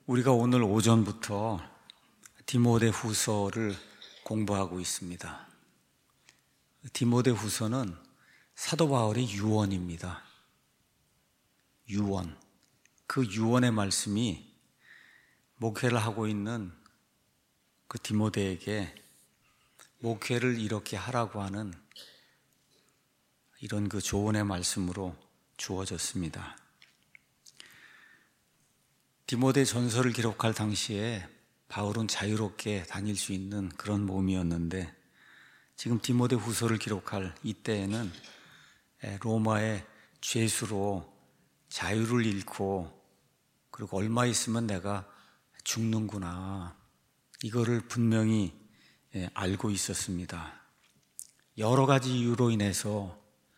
우리가 오늘 오전부터 디모데 후서를 공부하고 있습니다. 디모데 후서는 사도 바울의 유언입니다. 유언. 그 유언의 말씀이 목회를 하고 있는 그 디모데에게 목회를 이렇게 하라고 하는 이런 그 조언의 말씀으로 주어졌습니다. 디모데 전서를 기록할 당시에 바울은 자유롭게 다닐 수 있는 그런 몸이었는데 지금 디모데 후서를 기록할 이때에는 로마의 죄수로 자유를 잃고 그리고 얼마 있으면 내가 죽는구나, 이거를 분명히 알고 있었습니다. 여러 가지 이유로 인해서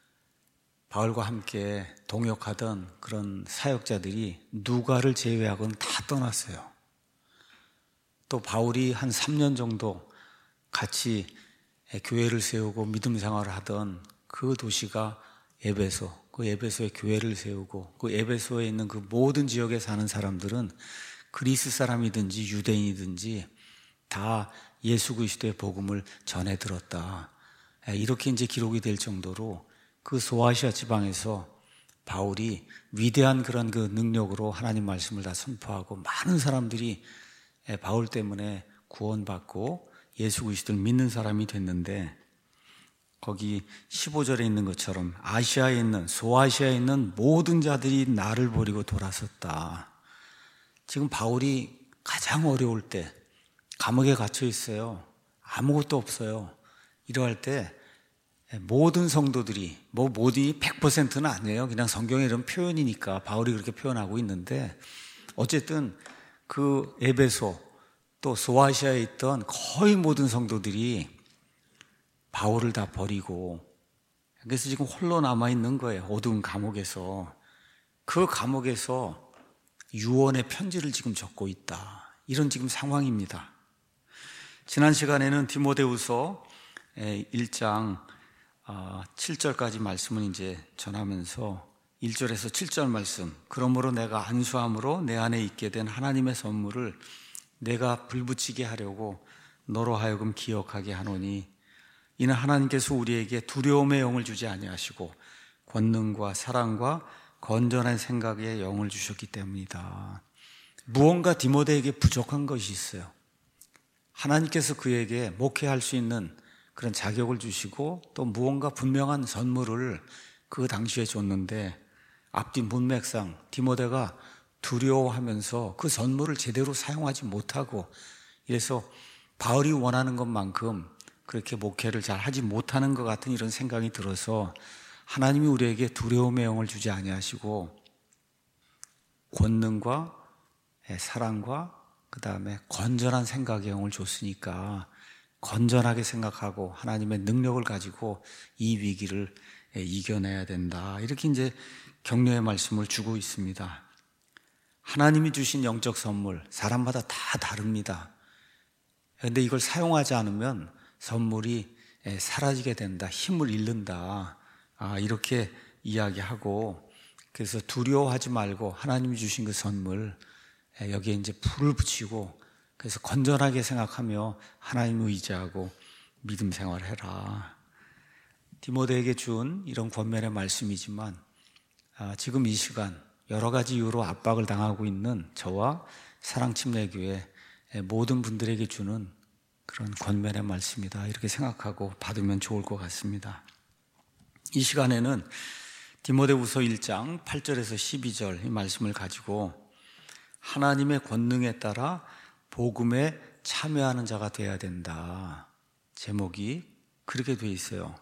바울과 함께 동역하던 그런 사역자들이 누가를 제외하고는 다 떠났어요. 또 바울이 한 3년 정도 같이 교회를 세우고 믿음 생활을 하던 그 도시가 에베소, 그 에베소에 교회를 세우고 그 에베소에 있는 그 모든 지역에 사는 사람들은 그리스 사람이든지 유대인이든지 다 예수 그리스도의 복음을 전해 들었다. 이렇게 이제 기록이 될 정도로 그 소아시아 지방에서 바울이 위대한 그런 그 능력으로 하나님 말씀을 다 선포하고 많은 사람들이 바울 때문에 구원받고 예수 그리스도를 믿는 사람이 됐는데, 거기 15절에 있는 것처럼 아시아에 있는, 소아시아에 있는 모든 자들이 나를 버리고 돌아섰다. 지금 바울이 가장 어려울 때 감옥에 갇혀 있어요. 아무것도 없어요. 이러할 때 모든 성도들이, 모두 100%는 아니에요. 그냥 성경의 이런 표현이니까 바울이 그렇게 표현하고 있는데, 어쨌든 그 에베소 또 소아시아에 있던 거의 모든 성도들이 바울을 다 버리고, 그래서 지금 홀로 남아있는 거예요. 어두운 감옥에서. 그 감옥에서 유언의 편지를 지금 적고 있다. 이런 지금 상황입니다. 지난 시간에는 디모데후서 1장 7절까지 말씀을 이제 전하면서 1절에서 7절 말씀, 그러므로 내가 안수함으로 내 안에 있게 된 하나님의 선물을 내가 불붙이게 하려고 너로 하여금 기억하게 하노니 이는 하나님께서 우리에게 두려움의 영을 주지 아니하시고 권능과 사랑과 건전한 생각의 영을 주셨기 때문이다. 무언가 디모데에게 부족한 것이 있어요. 하나님께서 그에게 목회할 수 있는 그런 자격을 주시고 또 무언가 분명한 선물을 그 당시에 줬는데, 앞뒤 문맥상 디모데가 두려워하면서 그 선물을 제대로 사용하지 못하고, 이래서 바울이 원하는 것만큼 그렇게 목회를 잘 하지 못하는 것 같은 이런 생각이 들어서, 하나님이 우리에게 두려움의 영을 주지 아니하시고 권능과 사랑과 그 다음에 건전한 생각의 영을 줬으니까 건전하게 생각하고 하나님의 능력을 가지고 이 위기를 이겨내야 된다. 이렇게 이제 격려의 말씀을 주고 있습니다. 하나님이 주신 영적 선물, 사람마다 다 다릅니다. 그런데 이걸 사용하지 않으면 선물이 사라지게 된다, 힘을 잃는다, 이렇게 이야기하고, 그래서 두려워하지 말고 하나님이 주신 그 선물, 여기에 이제 불을 붙이고, 그래서 건전하게 생각하며 하나님을 의지하고 믿음 생활을 해라. 디모데에게 준 이런 권면의 말씀이지만, 지금 이 시간 여러 가지 이유로 압박을 당하고 있는 저와 사랑침례교회 모든 분들에게 주는 그런 권면의 말씀이다, 이렇게 생각하고 받으면 좋을 것 같습니다. 이 시간에는 디모데후서 1장 8절에서 12절 이 말씀을 가지고 하나님의 권능에 따라 복음에 참여하는 자가 되어야 된다, 제목이 그렇게 돼 있어요.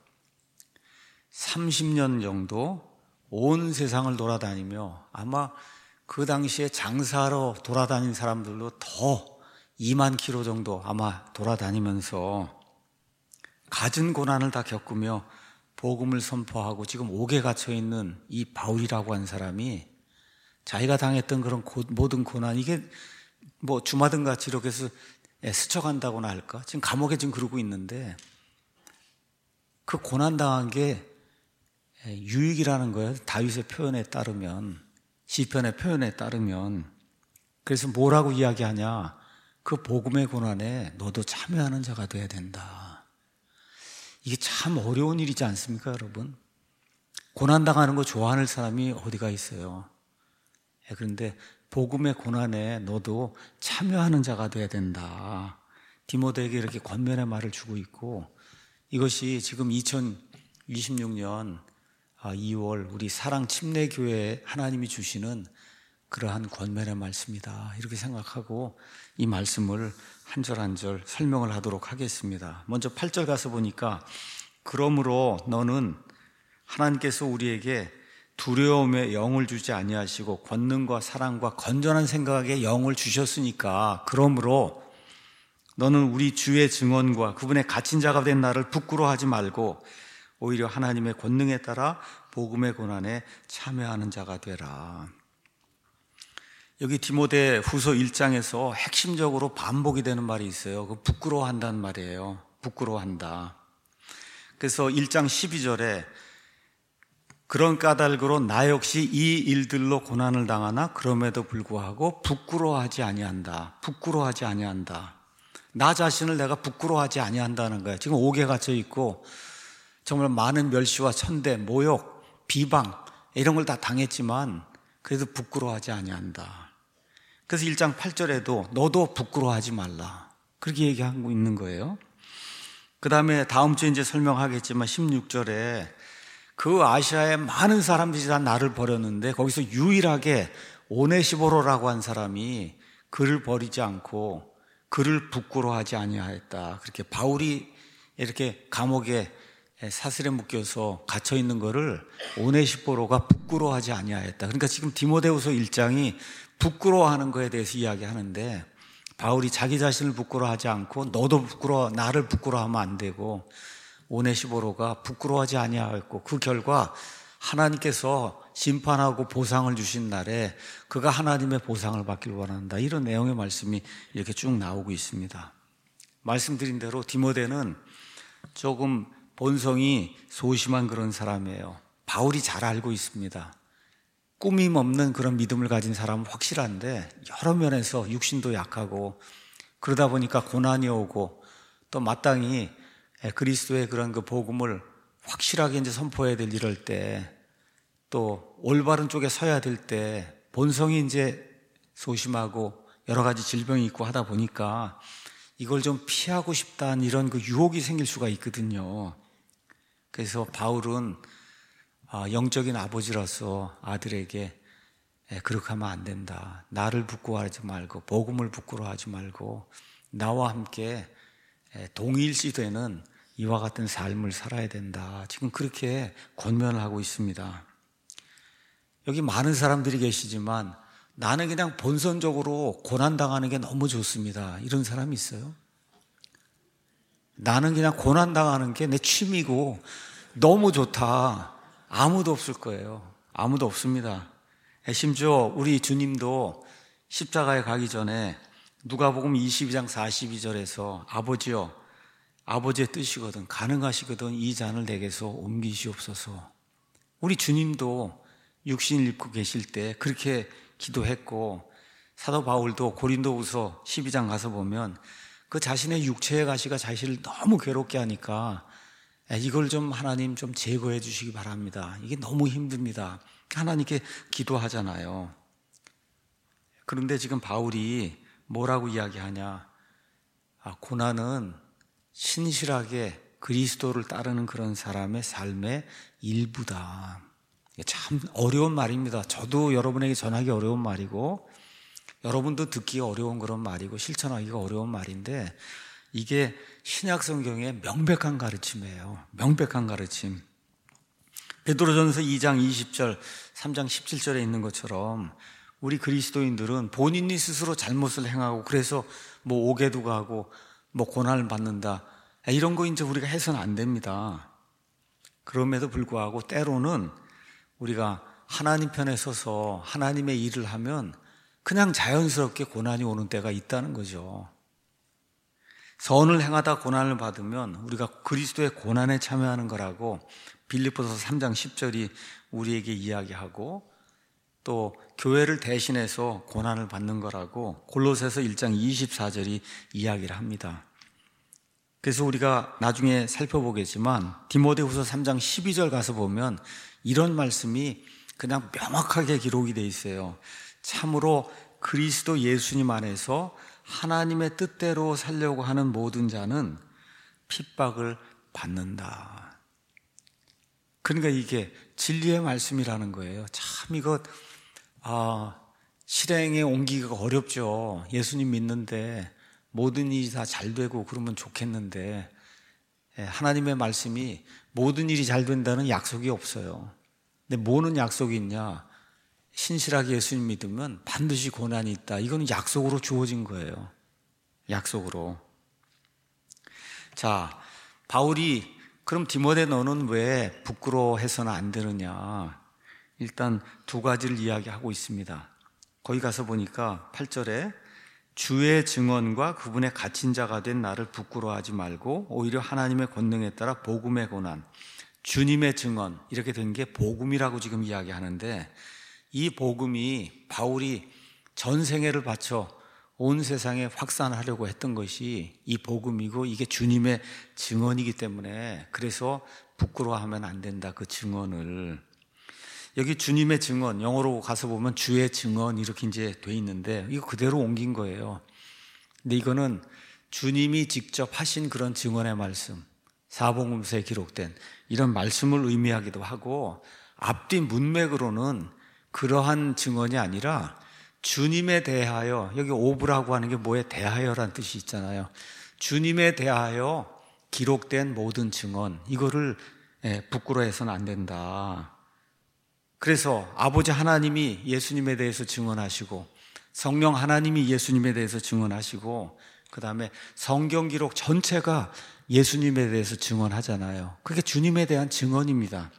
30년 정도 온 세상을 돌아다니며, 아마 그 당시에 장사하러 돌아다닌 사람들로 더 2만 킬로 정도 아마 돌아다니면서 갖은 고난을 다 겪으며 복음을 선포하고 지금 옥에 갇혀있는 이 바울이라고 한 사람이 자기가 당했던 그런 모든 고난, 이게 뭐 주마등같이 이렇게 해서 스쳐간다고나 할까? 지금 감옥에 지금 그러고 있는데, 그 고난당한 게 유익이라는 거예요. 다윗의 표현에 따르면, 시편의 표현에 따르면. 그래서 뭐라고 이야기하냐? 그 복음의 고난에 너도 참여하는 자가 돼야 된다. 이게 참 어려운 일이지 않습니까, 여러분? 고난당하는 거 좋아하는 사람이 어디가 있어요? 그런데 복음의 고난에 너도 참여하는 자가 돼야 된다. 디모데에게 이렇게 권면의 말을 주고 있고, 이것이 지금 2026년 2월 우리 사랑 침례교회에 하나님이 주시는 그러한 권면의 말씀이다, 이렇게 생각하고 이 말씀을 한 절 한 절 설명을 하도록 하겠습니다. 먼저 8절 가서 보니까, 그러므로 너는 하나님께서 우리에게 두려움의 영을 주지 아니하시고 권능과 사랑과 건전한 생각의 영을 주셨으니까, 그러므로 너는 우리 주의 증언과 그분의 갇힌 자가 된 나를 부끄러워하지 말고 오히려 하나님의 권능에 따라 복음의 고난에 참여하는 자가 되라. 여기 디모데 후서 1장에서 핵심적으로 반복이 되는 말이 있어요. 그 부끄러워한다는 말이에요. 부끄러워한다. 그래서 1장 12절에 그런 까닭으로 나 역시 이 일들로 고난을 당하나 그럼에도 불구하고 부끄러워하지 아니한다. 부끄러워하지 아니한다. 나 자신을 내가 부끄러워하지 아니한다는 거예요. 지금 옥에 갇혀 있고 정말 많은 멸시와 천대, 모욕, 비방 이런 걸 다 당했지만 그래도 부끄러워하지 아니한다. 그래서 1장 8절에도 너도 부끄러워하지 말라, 그렇게 얘기하고 있는 거예요. 그 다음에 다음 주에 이제 설명하겠지만 16절에 그 아시아의 많은 사람들이 다 나를 버렸는데 거기서 유일하게 오네시보로라고 한 사람이 그를 버리지 않고 그를 부끄러워하지 아니하였다. 그렇게 바울이 이렇게 감옥에 사슬에 묶여서 갇혀 있는 거를 오네시보로가 부끄러워하지 아니하였다. 그러니까 지금 디모데후서 1장이 부끄러워하는 거에 대해서 이야기하는데, 바울이 자기 자신을 부끄러워하지 않고 너도 나를 부끄러워하면 안 되고, 오네시보로가 부끄러워하지 아니하였고 그 결과 하나님께서 심판하고 보상을 주신 날에 그가 하나님의 보상을 받길 원한다. 이런 내용의 말씀이 이렇게 쭉 나오고 있습니다. 말씀드린 대로 디모데는 조금 본성이 소심한 그런 사람이에요. 바울이 잘 알고 있습니다. 꾸밈 없는 그런 믿음을 가진 사람은 확실한데 여러 면에서 육신도 약하고 그러다 보니까 고난이 오고 또 마땅히 그리스도의 그런 그 복음을 확실하게 이제 선포해야 될 이럴 때, 또 올바른 쪽에 서야 될 때 본성이 이제 소심하고 여러 가지 질병이 있고 하다 보니까 이걸 좀 피하고 싶다는 이런 그 유혹이 생길 수가 있거든요. 그래서 바울은 영적인 아버지로서 아들에게 그렇게 하면 안 된다. 나를 부끄러워하지 말고 복음을 부끄러워하지 말고 나와 함께 동일시되는 이와 같은 삶을 살아야 된다. 지금 그렇게 권면을 하고 있습니다. 여기 많은 사람들이 계시지만 나는 그냥 본선적으로 고난당하는 게 너무 좋습니다, 이런 사람이 있어요? 나는 그냥 고난당하는 게 내 취미고 너무 좋다. 아무도 없을 거예요. 아무도 없습니다. 심지어 우리 주님도 십자가에 가기 전에 누가복음 22장 42절에서 아버지여, 아버지의 뜻이거든 가능하시거든 이 잔을 내게서 옮기시옵소서. 우리 주님도 육신을 입고 계실 때 그렇게 기도했고, 사도 바울도 고린도후서 12장 가서 보면 그 자신의 육체의 가시가 자신을 너무 괴롭게 하니까 이걸 좀 하나님 좀 제거해 주시기 바랍니다. 이게 너무 힘듭니다. 하나님께 기도하잖아요. 그런데 지금 바울이 뭐라고 이야기하냐? 고난은 신실하게 그리스도를 따르는 그런 사람의 삶의 일부다. 참 어려운 말입니다. 저도 여러분에게 전하기 어려운 말이고 여러분도 듣기 어려운 그런 말이고 실천하기가 어려운 말인데, 이게 신약 성경의 명백한 가르침이에요. 명백한 가르침. 베드로전서 2장 20절, 3장 17절에 있는 것처럼 우리 그리스도인들은 본인이 스스로 잘못을 행하고 그래서 뭐 옥에도 가고 뭐 고난을 받는다, 이런 거 이제 우리가 해서는 안 됩니다. 그럼에도 불구하고 때로는 우리가 하나님 편에 서서 하나님의 일을 하면 그냥 자연스럽게 고난이 오는 때가 있다는 거죠. 선을 행하다 고난을 받으면 우리가 그리스도의 고난에 참여하는 거라고 빌립보서 3장 10절이 우리에게 이야기하고, 또 교회를 대신해서 고난을 받는 거라고 골로새서 1장 24절이 이야기를 합니다. 그래서 우리가 나중에 살펴보겠지만 디모데후서 3장 12절 가서 보면 이런 말씀이 그냥 명확하게 기록이 돼 있어요. 참으로 그리스도 예수님 안에서 하나님의 뜻대로 살려고 하는 모든 자는 핍박을 받는다. 그러니까 이게 진리의 말씀이라는 거예요. 참 이거 실행에 옮기기가 어렵죠. 예수님 믿는데 모든 일이 다 잘 되고 그러면 좋겠는데 하나님의 말씀이 모든 일이 잘 된다는 약속이 없어요. 근데 뭐는 약속이 있냐? 신실하게 예수님 믿으면 반드시 고난이 있다. 이거는 약속으로 주어진 거예요. 약속으로. 자, 바울이 그럼 디모데 너는 왜 부끄러워해서는 안 되느냐? 일단 두 가지를 이야기하고 있습니다. 거기 가서 보니까 8절에 주의 증언과 그분의 갇힌 자가 된 나를 부끄러워하지 말고 오히려 하나님의 권능에 따라 복음의 고난, 주님의 증언, 이렇게 된 게 복음이라고 지금 이야기하는데, 이 복음이 바울이 전 생애를 바쳐 온 세상에 확산하려고 했던 것이 이 복음이고 이게 주님의 증언이기 때문에 그래서 부끄러워하면 안 된다. 그 증언을. 여기 주님의 증언, 영어로 가서 보면 주의 증언 이렇게 이제 돼 있는데 이거 그대로 옮긴 거예요. 근데 이거는 주님이 직접 하신 그런 증언의 말씀, 사복음서에 기록된 이런 말씀을 의미하기도 하고, 앞뒤 문맥으로는 그러한 증언이 아니라 주님에 대하여, 여기 오브라고 하는 게 뭐에 대하여라는 뜻이 있잖아요. 주님에 대하여 기록된 모든 증언, 이거를 부끄러워해서는 안 된다. 그래서 아버지 하나님이 예수님에 대해서 증언하시고 성령 하나님이 예수님에 대해서 증언하시고 그 다음에 성경 기록 전체가 예수님에 대해서 증언하잖아요. 그게 주님에 대한 증언입니다.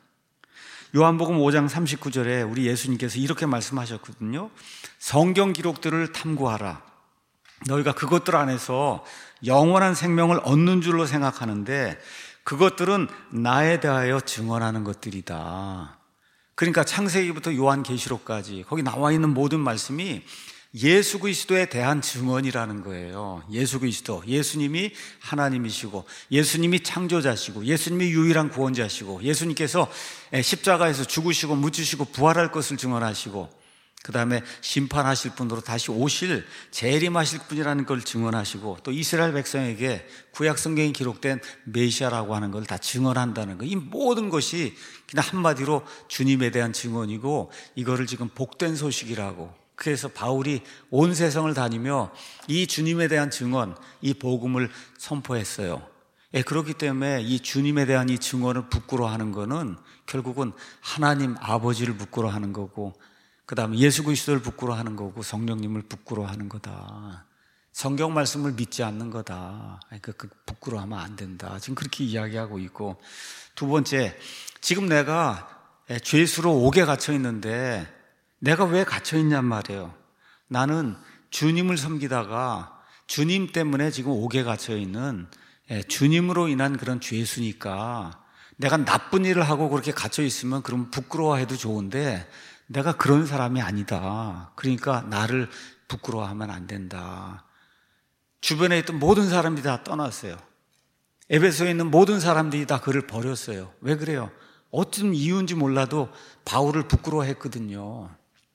요한복음 5장 39절에 우리 예수님께서 이렇게 말씀하셨거든요. 성경 기록들을 탐구하라. 너희가 그것들 안에서 영원한 생명을 얻는 줄로 생각하는데 그것들은 나에 대하여 증언하는 것들이다. 그러니까 창세기부터 요한계시록까지 거기 나와 있는 모든 말씀이 예수 그리스도에 대한 증언이라는 거예요. 예수 그리스도, 예수님이 하나님이시고 예수님이 창조자시고 예수님이 유일한 구원자시고 예수님께서 십자가에서 죽으시고 묻히시고 부활할 것을 증언하시고 그 다음에 심판하실 분으로 다시 오실 재림하실 분이라는 걸 증언하시고 또 이스라엘 백성에게 구약 성경에 기록된 메시아라고 하는 걸 다 증언한다는 거. 이 모든 것이 그냥 한마디로 주님에 대한 증언이고 이거를 지금 복된 소식이라고. 그래서 바울이 온 세상을 다니며 이 주님에 대한 증언, 이 복음을 선포했어요. 그렇기 때문에 이 주님에 대한 이 증언을 부끄러워하는 거는 결국은 하나님 아버지를 부끄러워하는 거고 그 다음에 예수 그리스도를 부끄러워하는 거고 성령님을 부끄러워하는 거다. 성경 말씀을 믿지 않는 거다. 그러니까 그 부끄러워하면 안 된다. 지금 그렇게 이야기하고 있고, 두 번째, 지금 내가 죄수로 옥에 갇혀 있는데 내가 왜 갇혀 있냔 말이에요. 나는 주님을 섬기다가 주님 때문에 지금 옥에 갇혀 있는 주님으로 인한 그런 죄수니까 내가 나쁜 일을 하고 그렇게 갇혀 있으면 그럼 부끄러워해도 좋은데 내가 그런 사람이 아니다. 그러니까 나를 부끄러워하면 안 된다. 주변에 있던 모든 사람들이 다 떠났어요. 에베소에 있는 모든 사람들이 다 그를 버렸어요. 왜 그래요? 어떤 이유인지 몰라도 바울을 부끄러워했거든요.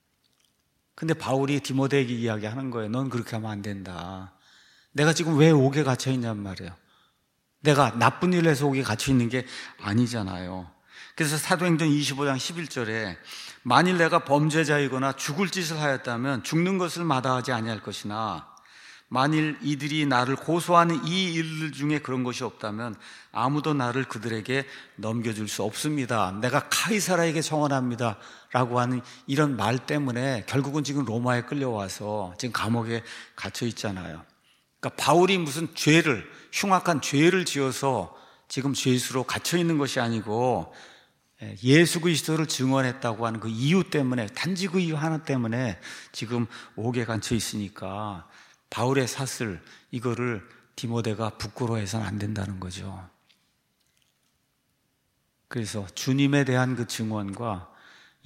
근데 바울이 디모데에게 이야기하는 거예요. 넌 그렇게 하면 안 된다. 내가 지금 왜 옥에 갇혀 있냔 말이에요. 내가 나쁜 일을 해서 옥에 갇혀 있는 게 아니잖아요. 그래서 사도행전 25장 11절에 만일 내가 범죄자이거나 죽을 짓을 하였다면 죽는 것을 마다하지 아니할 것이나 만일 이들이 나를 고소하는 이 일들 중에 그런 것이 없다면 아무도 나를 그들에게 넘겨줄 수 없습니다. 내가 카이사라에게 청원합니다 라고 하는 이런 말 때문에 결국은 지금 로마에 끌려와서 지금 감옥에 갇혀 있잖아요. 그러니까 바울이 무슨 죄를, 흉악한 죄를 지어서 지금 죄수로 갇혀 있는 것이 아니고 예수 그리스도를 증언했다고 하는 그 이유 때문에, 단지 그 이유 하나 때문에 지금 옥에 갇혀 있으니까 바울의 사슬, 이거를 디모데가 부끄러워해서는 안 된다는 거죠. 그래서 주님에 대한 그 증언과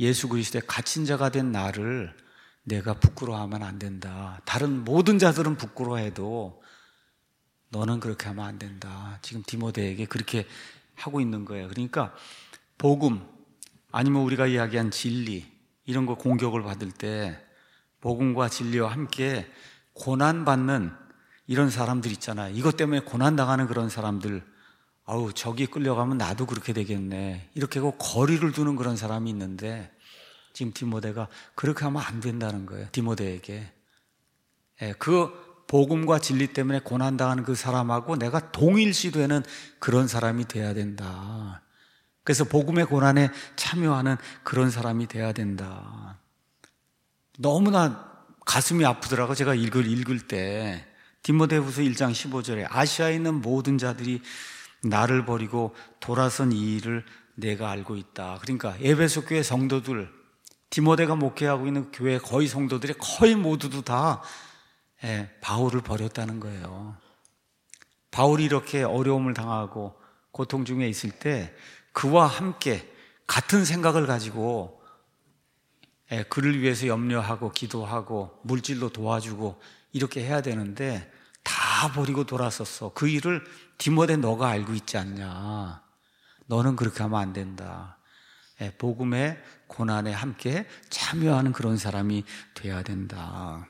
예수 그리스도의 갇힌 자가 된 나를 내가 부끄러워하면 안 된다. 다른 모든 자들은 부끄러워해도 너는 그렇게 하면 안 된다. 지금 디모데에게 그렇게 하고 있는 거예요. 그러니까 복음 아니면 우리가 이야기한 진리 이런 거 공격을 받을 때 복음과 진리와 함께 고난받는 이런 사람들 있잖아요. 이것 때문에 고난당하는 그런 사람들, 아우 저기 끌려가면 나도 그렇게 되겠네, 이렇게 하고 거리를 두는 그런 사람이 있는데 지금 디모데가 그렇게 하면 안 된다는 거예요. 디모데에게 그 복음과 진리 때문에 고난당하는 그 사람하고 내가 동일시되는 그런 사람이 돼야 된다. 그래서 복음의 고난에 참여하는 그런 사람이 돼야 된다. 너무나 가슴이 아프더라고. 제가 읽을 때 디모데후서 1장 15절에 아시아에 있는 모든 자들이 나를 버리고 돌아선 이 일을 내가 알고 있다. 그러니까 에베소 교회 성도들, 디모데가 목회하고 있는 교회 거의 성도들이 거의 모두도 다 바울을 버렸다는 거예요. 바울이 이렇게 어려움을 당하고 고통 중에 있을 때 그와 함께 같은 생각을 가지고 그를 위해서 염려하고 기도하고 물질로 도와주고 이렇게 해야 되는데 다 버리고 돌아섰어. 그 일을 디모데 너가 알고 있지 않냐. 너는 그렇게 하면 안 된다. 복음의 고난에 함께 참여하는 그런 사람이 돼야 된다.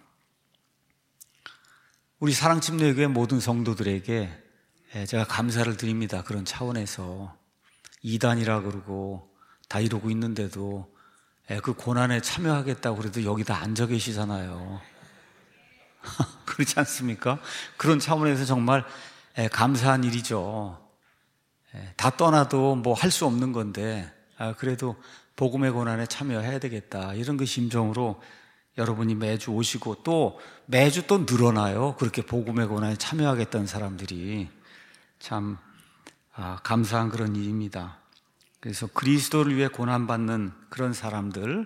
우리 사랑침례교회 모든 성도들에게 제가 감사를 드립니다. 그런 차원에서 이단이라 그러고 다 이러고 있는데도 그 고난에 참여하겠다고 그래도 여기 다 앉아 계시잖아요. 그렇지 않습니까? 그런 차원에서 정말 감사한 일이죠. 다 떠나도 뭐 할 수 없는 건데 그래도 복음의 고난에 참여해야 되겠다, 이런 그 심정으로 여러분이 매주 오시고 또 매주 또 늘어나요. 그렇게 복음의 고난에 참여하겠다는 사람들이 참 감사한 그런 일입니다. 그래서 그리스도를 위해 고난받는 그런 사람들,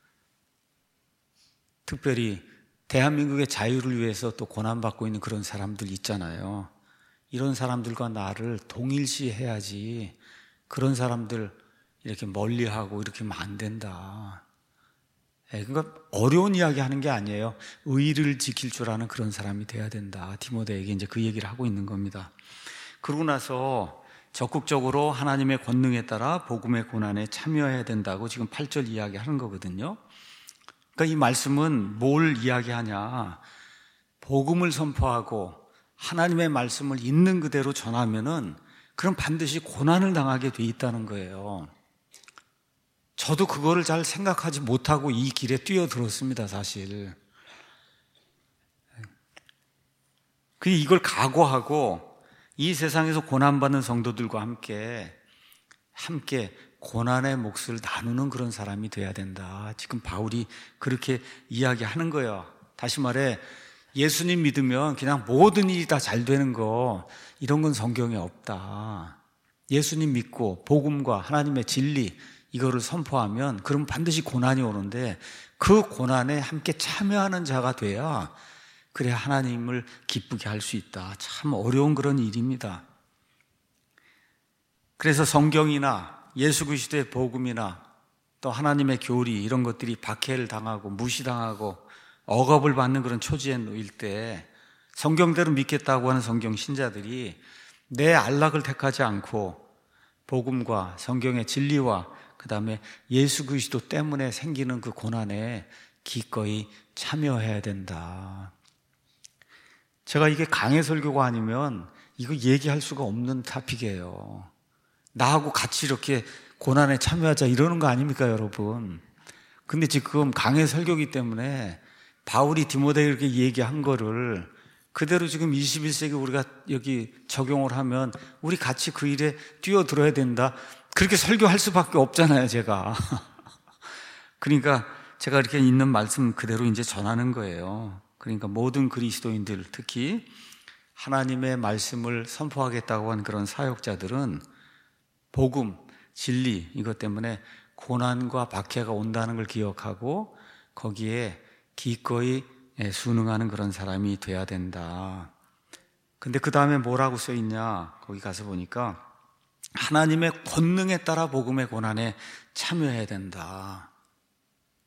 특별히 대한민국의 자유를 위해서 또 고난받고 있는 그런 사람들 있잖아요. 이런 사람들과 나를 동일시해야지. 그런 사람들 이렇게 멀리하고 이렇게 하면 안 된다. 그러니까 어려운 이야기 하는 게 아니에요. 의를 지킬 줄 아는 그런 사람이 돼야 된다. 디모데에게 이제 그 얘기를 하고 있는 겁니다. 그러고 나서 적극적으로 하나님의 권능에 따라 복음의 고난에 참여해야 된다고 지금 8절 이야기하는 거거든요. 그러니까 이 말씀은 뭘 이야기하냐. 복음을 선포하고 하나님의 말씀을 있는 그대로 전하면은 그럼 반드시 고난을 당하게 돼 있다는 거예요. 저도 그거를 잘 생각하지 못하고 이 길에 뛰어들었습니다, 사실. 이걸 각오하고 이 세상에서 고난받는 성도들과 함께 고난의 몫을 나누는 그런 사람이 돼야 된다. 지금 바울이 그렇게 이야기하는 거예요. 다시 말해 예수님 믿으면 그냥 모든 일이 다 잘 되는 거, 이런 건 성경에 없다. 예수님 믿고 복음과 하나님의 진리 이거를 선포하면 그럼 반드시 고난이 오는데 그 고난에 함께 참여하는 자가 돼야 그래야 하나님을 기쁘게 할 수 있다. 참 어려운 그런 일입니다. 그래서 성경이나 예수 그리스도의 복음이나 또 하나님의 교리 이런 것들이 박해를 당하고 무시당하고 억압을 받는 그런 처지에 놓일 때 성경대로 믿겠다고 하는 성경 신자들이 내 안락을 택하지 않고 복음과 성경의 진리와 그 다음에 예수 그리스도 때문에 생기는 그 고난에 기꺼이 참여해야 된다. 제가 이게 강해 설교가 아니면 이거 얘기할 수가 없는 토픽이에요. 나하고 같이 이렇게 고난에 참여하자 이러는 거 아닙니까, 여러분? 근데 지금 강해 설교이기 때문에 바울이 디모데에게 이렇게 얘기한 거를 그대로 지금 21세기 우리가 여기 적용을 하면 우리 같이 그 일에 뛰어들어야 된다. 그렇게 설교할 수밖에 없잖아요, 제가. 그러니까 제가 이렇게 있는 말씀 그대로 이제 전하는 거예요. 그러니까 모든 그리스도인들, 특히 하나님의 말씀을 선포하겠다고 한 그런 사역자들은 복음, 진리 이것 때문에 고난과 박해가 온다는 걸 기억하고 거기에 기꺼이 순응하는 그런 사람이 돼야 된다. 근데 그 다음에 뭐라고 써 있냐? 거기 가서 보니까 하나님의 권능에 따라 복음의 고난에 참여해야 된다.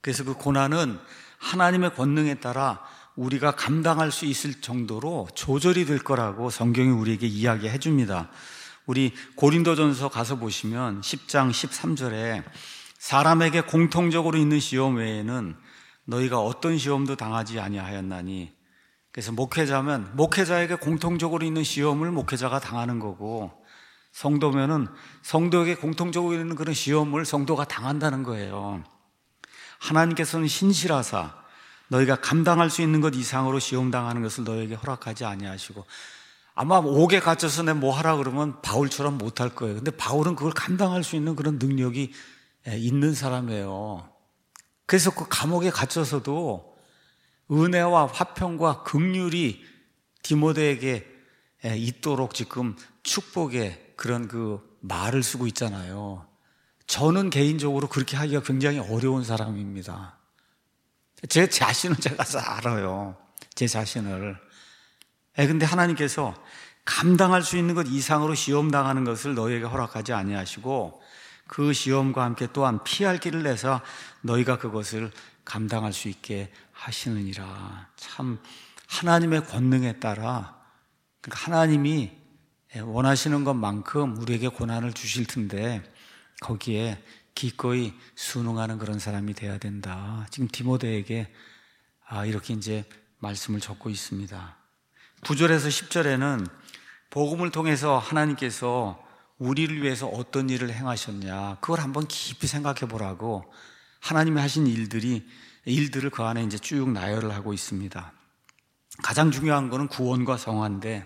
그래서 그 고난은 하나님의 권능에 따라 우리가 감당할 수 있을 정도로 조절이 될 거라고 성경이 우리에게 이야기해 줍니다. 우리 고린도전서 가서 보시면 10장 13절에 사람에게 공통적으로 있는 시험 외에는 너희가 어떤 시험도 당하지 아니하였나니, 그래서 목회자면 목회자에게 공통적으로 있는 시험을 목회자가 당하는 거고, 성도면은 성도에게 공통적으로 있는 그런 시험을 성도가 당한다는 거예요. 하나님께서는 신실하사 너희가 감당할 수 있는 것 이상으로 시험당하는 것을 너희에게 허락하지 아니하시고, 아마 옥에 갇혀서 내 뭐 하라 그러면 바울처럼 못할 거예요. 근데 바울은 그걸 감당할 수 있는 그런 능력이 있는 사람이에요. 그래서 그 감옥에 갇혀서도 은혜와 화평과 긍휼이 디모데에게 있도록 지금 축복의 그런 그 말을 쓰고 있잖아요. 저는 개인적으로 그렇게 하기가 굉장히 어려운 사람입니다. 제 자신을 제가 잘 알아요. 제 자신을. 근데 하나님께서 감당할 수 있는 것 이상으로 시험당하는 것을 너희에게 허락하지 아니하시고, 그 시험과 함께 또한 피할 길을 내서 너희가 그것을 감당할 수 있게 하시느니라. 참 하나님의 권능에 따라, 그러니까 하나님이 원하시는 것만큼 우리에게 고난을 주실 텐데 거기에 기꺼이 순응하는 그런 사람이 돼야 된다. 지금 디모데에게 이렇게 이제 말씀을 적고 있습니다. 9절에서 10절에는 복음을 통해서 하나님께서 우리를 위해서 어떤 일을 행하셨냐, 그걸 한번 깊이 생각해 보라고 하나님이 하신 일들을 그 안에 이제 쭉 나열을 하고 있습니다. 가장 중요한 거는 구원과 성화인데,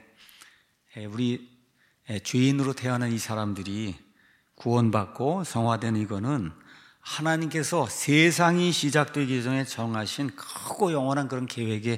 우리 죄인으로 태어난 이 사람들이 구원받고 성화된 이거는 하나님께서 세상이 시작되기 전에 정하신 크고 영원한 그런 계획의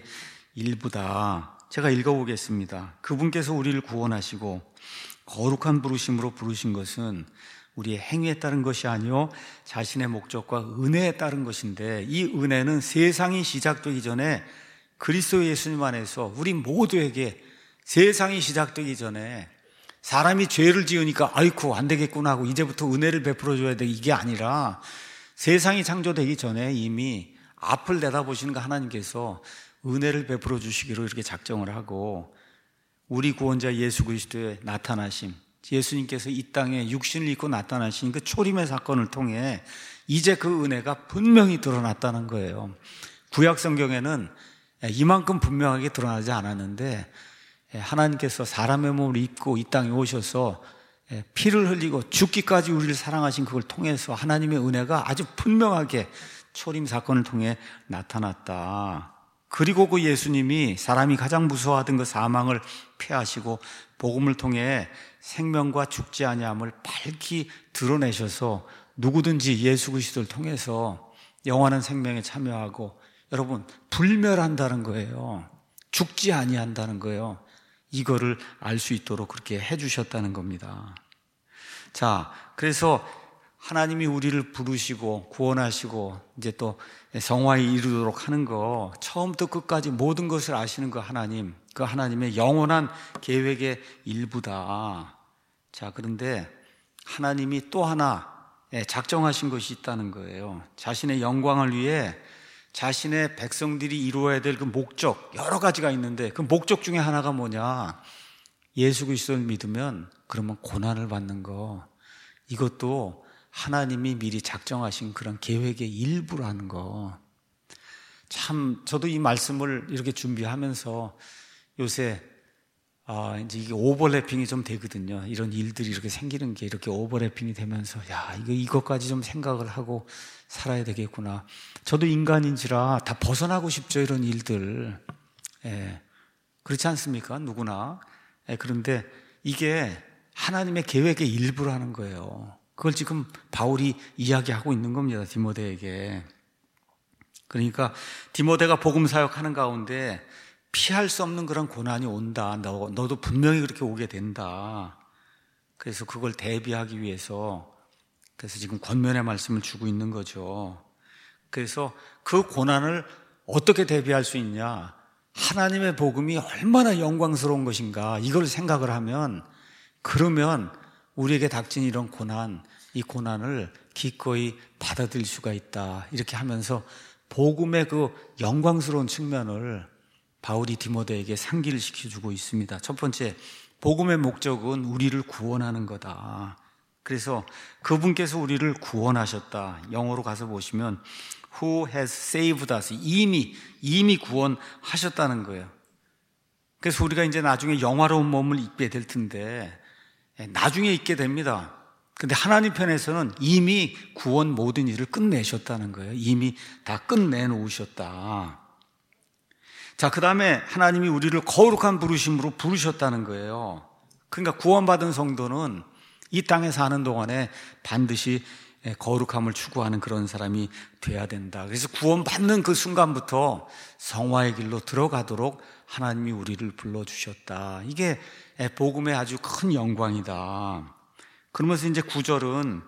일부다. 제가 읽어보겠습니다. 그분께서 우리를 구원하시고 거룩한 부르심으로 부르신 것은 우리의 행위에 따른 것이 아니요 자신의 목적과 은혜에 따른 것인데, 이 은혜는 세상이 시작되기 전에 그리스도 예수님 안에서 우리 모두에게, 세상이 시작되기 전에 사람이 죄를 지으니까 아이쿠 안 되겠구나 하고 이제부터 은혜를 베풀어줘야 돼, 이게 아니라 세상이 창조되기 전에 이미 앞을 내다보시는 그 하나님께서 은혜를 베풀어 주시기로 이렇게 작정을 하고, 우리 구원자 예수 그리스도의 나타나심, 예수님께서 이 땅에 육신을 입고 나타나신 그 초림의 사건을 통해 이제 그 은혜가 분명히 드러났다는 거예요. 구약 성경에는 이만큼 분명하게 드러나지 않았는데, 하나님께서 사람의 몸을 입고 이 땅에 오셔서 피를 흘리고 죽기까지 우리를 사랑하신 그걸 통해서 하나님의 은혜가 아주 분명하게 초림 사건을 통해 나타났다. 그리고 그 예수님이 사람이 가장 무서워하던 그 사망을 패하시고 복음을 통해 생명과 죽지 아니함을 밝히 드러내셔서 누구든지 예수 그리스도를 통해서 영원한 생명에 참여하고, 여러분, 불멸한다는 거예요. 죽지 아니한다는 거예요. 이거를 알 수 있도록 그렇게 해주셨다는 겁니다. 자, 그래서 하나님이 우리를 부르시고 구원하시고 이제 또 성화에 이르도록 하는 거, 처음부터 끝까지 모든 것을 아시는 그 하나님, 그 하나님의 영원한 계획의 일부다. 자, 그런데 하나님이 또 하나 작정하신 것이 있다는 거예요. 자신의 영광을 위해 자신의 백성들이 이루어야 될 그 목적, 여러 가지가 있는데 그 목적 중에 하나가 뭐냐? 예수 그리스도를 믿으면 그러면 고난을 받는 거, 이것도 하나님이 미리 작정하신 그런 계획의 일부라는 거. 참 저도 이 말씀을 이렇게 준비하면서 요새 이제 이게 오버래핑이 좀 되거든요. 이런 일들이 이렇게 생기는 게 이렇게 오버래핑이 되면서, 야, 이것까지 좀 생각을 하고 살아야 되겠구나. 저도 인간인지라 다 벗어나고 싶죠, 이런 일들. 그렇지 않습니까? 누구나. 그런데 이게 하나님의 계획의 일부라는 거예요. 그걸 지금 바울이 이야기하고 있는 겁니다, 디모데에게. 그러니까 디모데가 복음 사역하는 가운데 피할 수 없는 그런 고난이 온다. 너도 분명히 그렇게 오게 된다. 그래서 그걸 대비하기 위해서, 그래서 지금 권면의 말씀을 주고 있는 거죠. 그래서 그 고난을 어떻게 대비할 수 있냐? 하나님의 복음이 얼마나 영광스러운 것인가, 이걸 생각을 하면, 그러면 우리에게 닥친 이런 고난, 이 고난을 기꺼이 받아들일 수가 있다. 이렇게 하면서 복음의 그 영광스러운 측면을 바울이 디모데에게 상기를 시켜주고 있습니다. 첫 번째, 복음의 목적은 우리를 구원하는 거다. 그래서 그분께서 우리를 구원하셨다. 영어로 가서 보시면 Who has saved us? 이미 구원하셨다는 거예요. 그래서 우리가 이제 나중에 영화로운 몸을 입게 될 텐데 나중에 입게 됩니다. 근데 하나님 편에서는 이미 구원 모든 일을 끝내셨다는 거예요. 이미 다 끝내놓으셨다. 자, 그 다음에 하나님이 우리를 거룩한 부르심으로 부르셨다는 거예요. 그러니까 구원받은 성도는 이 땅에 사는 동안에 반드시 거룩함을 추구하는 그런 사람이 돼야 된다. 그래서 구원받는 그 순간부터 성화의 길로 들어가도록 하나님이 우리를 불러주셨다. 이게 복음의 아주 큰 영광이다. 그러면서 이제 9절은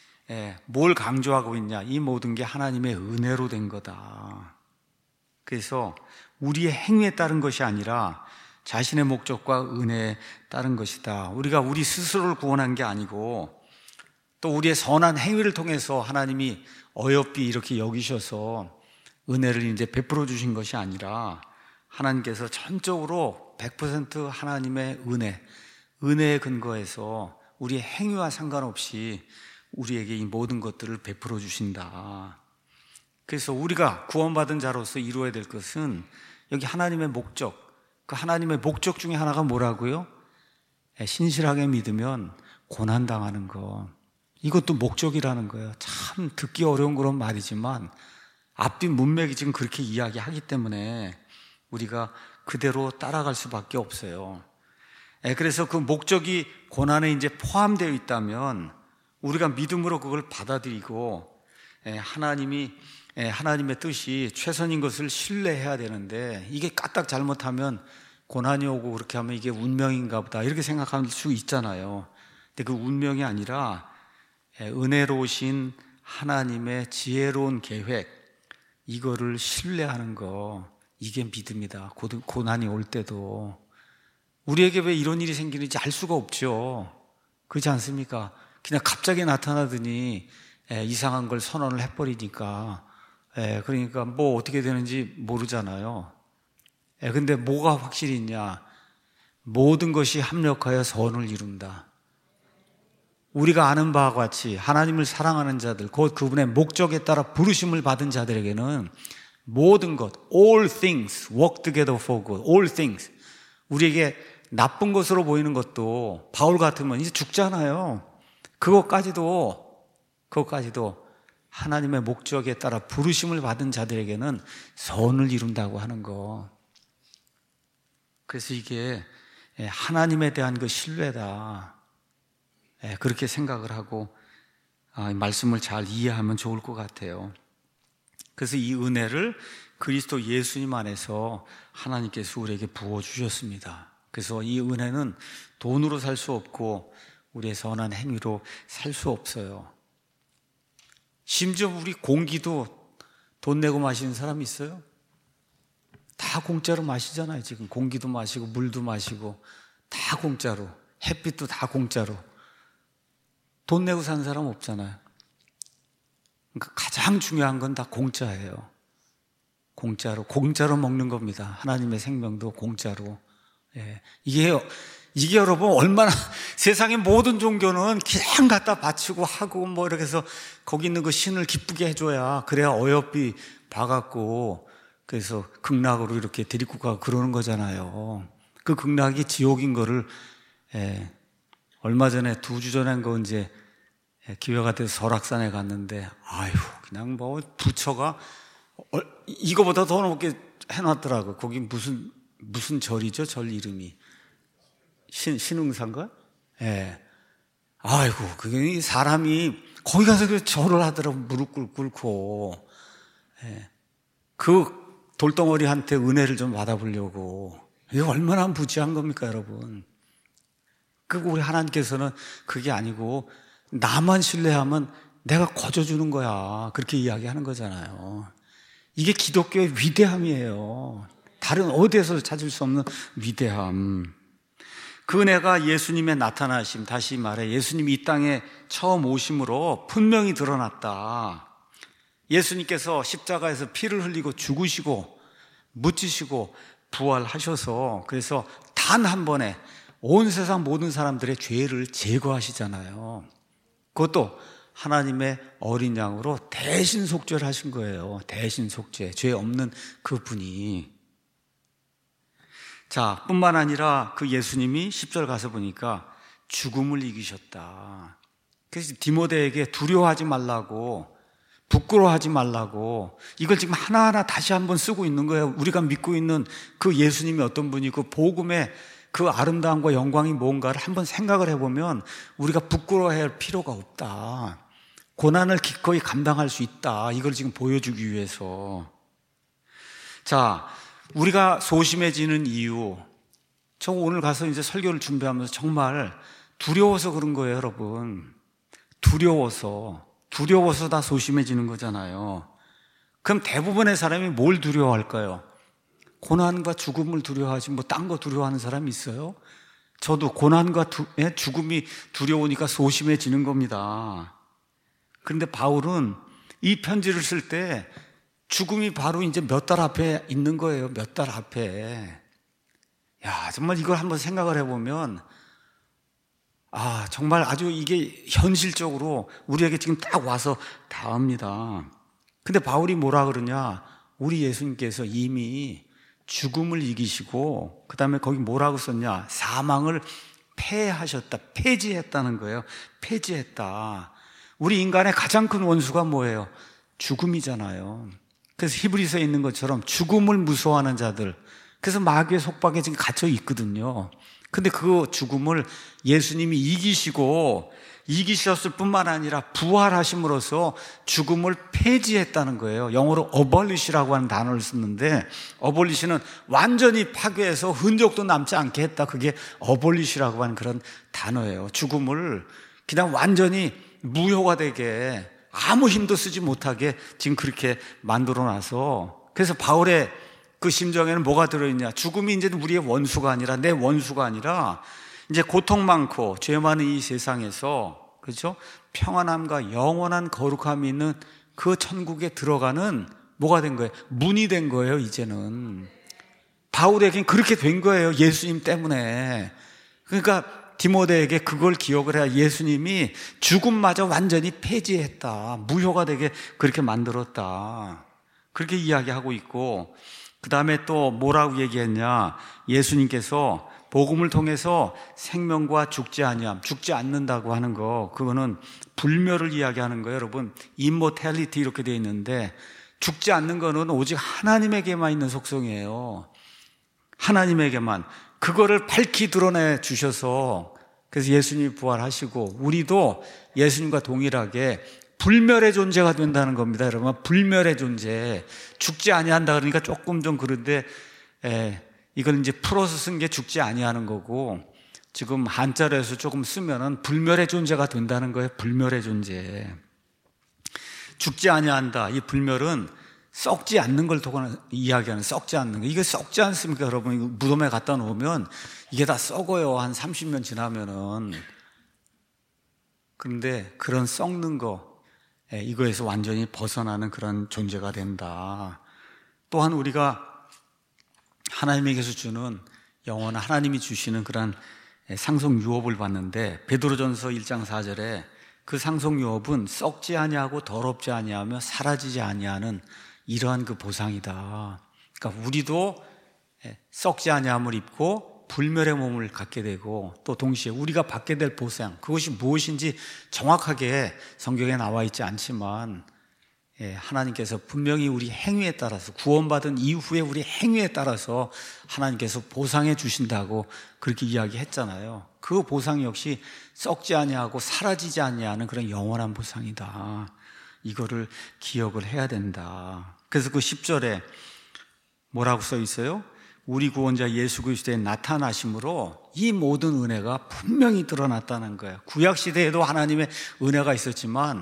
뭘 강조하고 있냐? 이 모든 게 하나님의 은혜로 된 거다. 그래서 우리의 행위에 따른 것이 아니라 자신의 목적과 은혜에 따른 것이다. 우리가 우리 스스로를 구원한 게 아니고 또 우리의 선한 행위를 통해서 하나님이 어여삐 이렇게 여기셔서 은혜를 이제 베풀어 주신 것이 아니라 하나님께서 전적으로 100% 하나님의 은혜에 근거해서 우리의 행위와 상관없이 우리에게 이 모든 것들을 베풀어 주신다. 그래서 우리가 구원받은 자로서 이루어야 될 것은 여기 하나님의 목적, 그 하나님의 목적 중에 하나가 뭐라고요? 신실하게 믿으면 고난당하는 것. 이것도 목적이라는 거예요. 참 듣기 어려운 그런 말이지만 앞뒤 문맥이 지금 그렇게 이야기하기 때문에 우리가 그대로 따라갈 수밖에 없어요. 그래서 그 목적이 고난에 이제 포함되어 있다면 우리가 믿음으로 그걸 받아들이고 하나님의 뜻이 최선인 것을 신뢰해야 되는데 이게 까딱 잘못하면 고난이 오고 그렇게 하면 이게 운명인가 보다 이렇게 생각할 수 있잖아요. 근데 그 운명이 아니라 은혜로우신 하나님의 지혜로운 계획, 이거를 신뢰하는 거, 이게 믿음이다. 고난이 올 때도 우리에게 왜 이런 일이 생기는지 알 수가 없죠. 그렇지 않습니까? 그냥 갑자기 나타나더니 이상한 걸 선언을 해버리니까 그러니까 뭐 어떻게 되는지 모르잖아요. 근데 뭐가 확실히 있냐? 모든 것이 합력하여 선을 이룬다. 우리가 아는 바와 같이 하나님을 사랑하는 자들, 곧 그분의 목적에 따라 부르심을 받은 자들에게는 모든 것, all things work together for good, all things. 우리에게 나쁜 것으로 보이는 것도 바울 같으면 이제 죽잖아요. 그것까지도 하나님의 목적에 따라 부르심을 받은 자들에게는 선을 이룬다고 하는 거. 그래서 이게 하나님에 대한 그 신뢰다. 그렇게 생각을 하고 말씀을 잘 이해하면 좋을 것 같아요. 그래서 이 은혜를 그리스도 예수님 안에서 하나님께서 우리에게 부어주셨습니다. 그래서 이 은혜는 돈으로 살 수 없고 우리의 선한 행위로 살 수 없어요. 심지어 우리 공기도 돈 내고 마시는 사람 있어요? 다 공짜로 마시잖아요. 지금 공기도 마시고 물도 마시고 다 공짜로, 햇빛도 다 공짜로. 돈 내고 사는 사람 없잖아요. 그러니까 가장 중요한 건 다 공짜예요. 공짜로 먹는 겁니다. 하나님의 생명도 공짜로. 이게 여러분 얼마나 세상의 모든 종교는 그냥 갖다 바치고 하고 뭐 이렇게 해서 거기 있는 그 신을 기쁘게 해줘야 그래야 어여삐 봐갖고 그래서 극락으로 이렇게 데리고 가고 그러는 거잖아요. 그 극락이 지옥인 거를 얼마 전에 2주 전에 한 거 이제 기회가 돼서 설악산에 갔는데 그냥 뭐 부처가 이거보다 더 높게 해놨더라고. 거기 무슨 절이죠? 절 이름이 신흥사인가? 그게 사람이 거기 가서 그 절을 하더라고. 무릎 꿇고 그 돌덩어리한테 은혜를 좀 받아보려고. 이게 얼마나 무지한 겁니까, 여러분? 그리고 우리 하나님께서는 그게 아니고 나만 신뢰하면 내가 거저주는 거야. 그렇게 이야기하는 거잖아요. 이게 기독교의 위대함이에요. 다른 어디에서 찾을 수 없는 위대함. 그 은혜가 예수님의 나타나심, 다시 말해 예수님이 이 땅에 처음 오심으로 분명히 드러났다. 예수님께서 십자가에서 피를 흘리고 죽으시고 묻히시고 부활하셔서 그래서 단 한 번에 온 세상 모든 사람들의 죄를 제거하시잖아요. 그것도 하나님의 어린 양으로 대신 속죄를 하신 거예요. 대신 속죄, 죄 없는 그분이. 자, 뿐만 아니라 그 예수님이 10절 가서 보니까 죽음을 이기셨다. 그래서 디모데에게 두려워하지 말라고, 부끄러워하지 말라고, 이걸 지금 하나하나 다시 한번 쓰고 있는 거예요. 우리가 믿고 있는 그 예수님이 어떤 분이고 복음의 그 아름다움과 영광이 뭔가를 한번 생각을 해보면 우리가 부끄러워할 필요가 없다. 고난을 기꺼이 감당할 수 있다. 이걸 지금 보여주기 위해서. 자, 우리가 소심해지는 이유, 저 오늘 가서 이제 설교를 준비하면서 정말 두려워서 그런 거예요, 여러분. 두려워서 다 소심해지는 거잖아요. 그럼 대부분의 사람이 뭘 두려워할까요? 고난과 죽음을 두려워하지 뭐 딴 거 두려워하는 사람이 있어요? 저도 고난과 죽음이 두려우니까 소심해지는 겁니다. 그런데 바울은 이 편지를 쓸 때 죽음이 바로 이제 몇 달 앞에 있는 거예요. 몇 달 앞에. 야, 정말 이걸 한번 생각을 해보면 정말 아주 이게 현실적으로 우리에게 지금 딱 와서 닿습니다. 근데 바울이 뭐라 그러냐? 우리 예수님께서 이미 죽음을 이기시고 그 다음에 거기 뭐라고 썼냐? 사망을 폐하셨다. 폐지했다는 거예요. 폐지했다. 우리 인간의 가장 큰 원수가 뭐예요? 죽음이잖아요. 그래서 히브리서에 있는 것처럼 죽음을 무서워하는 자들, 그래서 마귀의 속박에 지금 갇혀 있거든요. 근데 그 죽음을 예수님이 이기셨을 뿐만 아니라 부활하심으로써 죽음을 폐지했다는 거예요. 영어로 abolish라고 하는 단어를 쓰는데, abolish는 완전히 파괴해서 흔적도 남지 않게 했다. 그게 abolish라고 하는 그런 단어예요. 죽음을 그냥 완전히 무효가 되게, 아무 힘도 쓰지 못하게 지금 그렇게 만들어놔서, 그래서 바울의 그 심정에는 뭐가 들어있냐? 죽음이 이제 우리의 원수가 아니라, 내 원수가 아니라 이제 고통 많고 죄 많은 이 세상에서, 그렇죠? 평안함과 영원한 거룩함이 있는 그 천국에 들어가는 뭐가 된 거예요? 문이 된 거예요. 이제는 바울에겐 그렇게 된 거예요. 예수님 때문에. 그러니까 디모데에게 그걸 기억을 해야, 예수님이 죽음마저 완전히 폐지했다, 무효가 되게 그렇게 만들었다, 그렇게 이야기하고 있고, 그 다음에 또 뭐라고 얘기했냐? 예수님께서 복음을 통해서 생명과 죽지 아니함, 죽지 않는다고 하는 거, 그거는 불멸을 이야기하는 거예요. 여러분, immortality 이렇게 되어 있는데, 죽지 않는 거는 오직 하나님에게만 있는 속성이에요. 하나님에게만. 그거를 밝히 드러내 주셔서, 그래서 예수님이 부활하시고 우리도 예수님과 동일하게 불멸의 존재가 된다는 겁니다. 여러분, 불멸의 존재. 죽지 아니한다 그러니까 조금 좀 그런데, 이걸 이제 풀어서 쓴 게 죽지 아니하는 거고, 지금 한자로에서 조금 쓰면은 불멸의 존재가 된다는 거예요. 불멸의 존재. 죽지 아니한다. 이 불멸은 썩지 않는 걸 이야기하는, 썩지 않는 거. 이게 썩지 않습니까, 여러분? 이거 무덤에 갖다 놓으면 이게 다 썩어요. 한 30년 지나면은. 그런데 그런 썩는 거, 이거에서 완전히 벗어나는 그런 존재가 된다. 또한 우리가 하나님에게서 주는 영원한, 하나님이 주시는 그런 상속 유업을 봤는데, 베드로전서 1장 4절에 그 상속 유업은 썩지 아니하고 더럽지 아니하며 사라지지 아니하는 이러한 그 보상이다. 그러니까 우리도 썩지 아니함을 입고 불멸의 몸을 갖게 되고, 또 동시에 우리가 받게 될 보상, 그것이 무엇인지 정확하게 성경에 나와 있지 않지만, 하나님께서 분명히 우리 행위에 따라서, 구원받은 이후에 우리 행위에 따라서 하나님께서 보상해 주신다고 그렇게 이야기했잖아요. 그 보상 역시 썩지 아니하고 사라지지 아니하는 그런 영원한 보상이다. 이거를 기억을 해야 된다. 그래서 그 10절에 뭐라고 써 있어요? 우리 구원자 예수 그리스도의 나타나심으로 이 모든 은혜가 분명히 드러났다는 거예요. 구약 시대에도 하나님의 은혜가 있었지만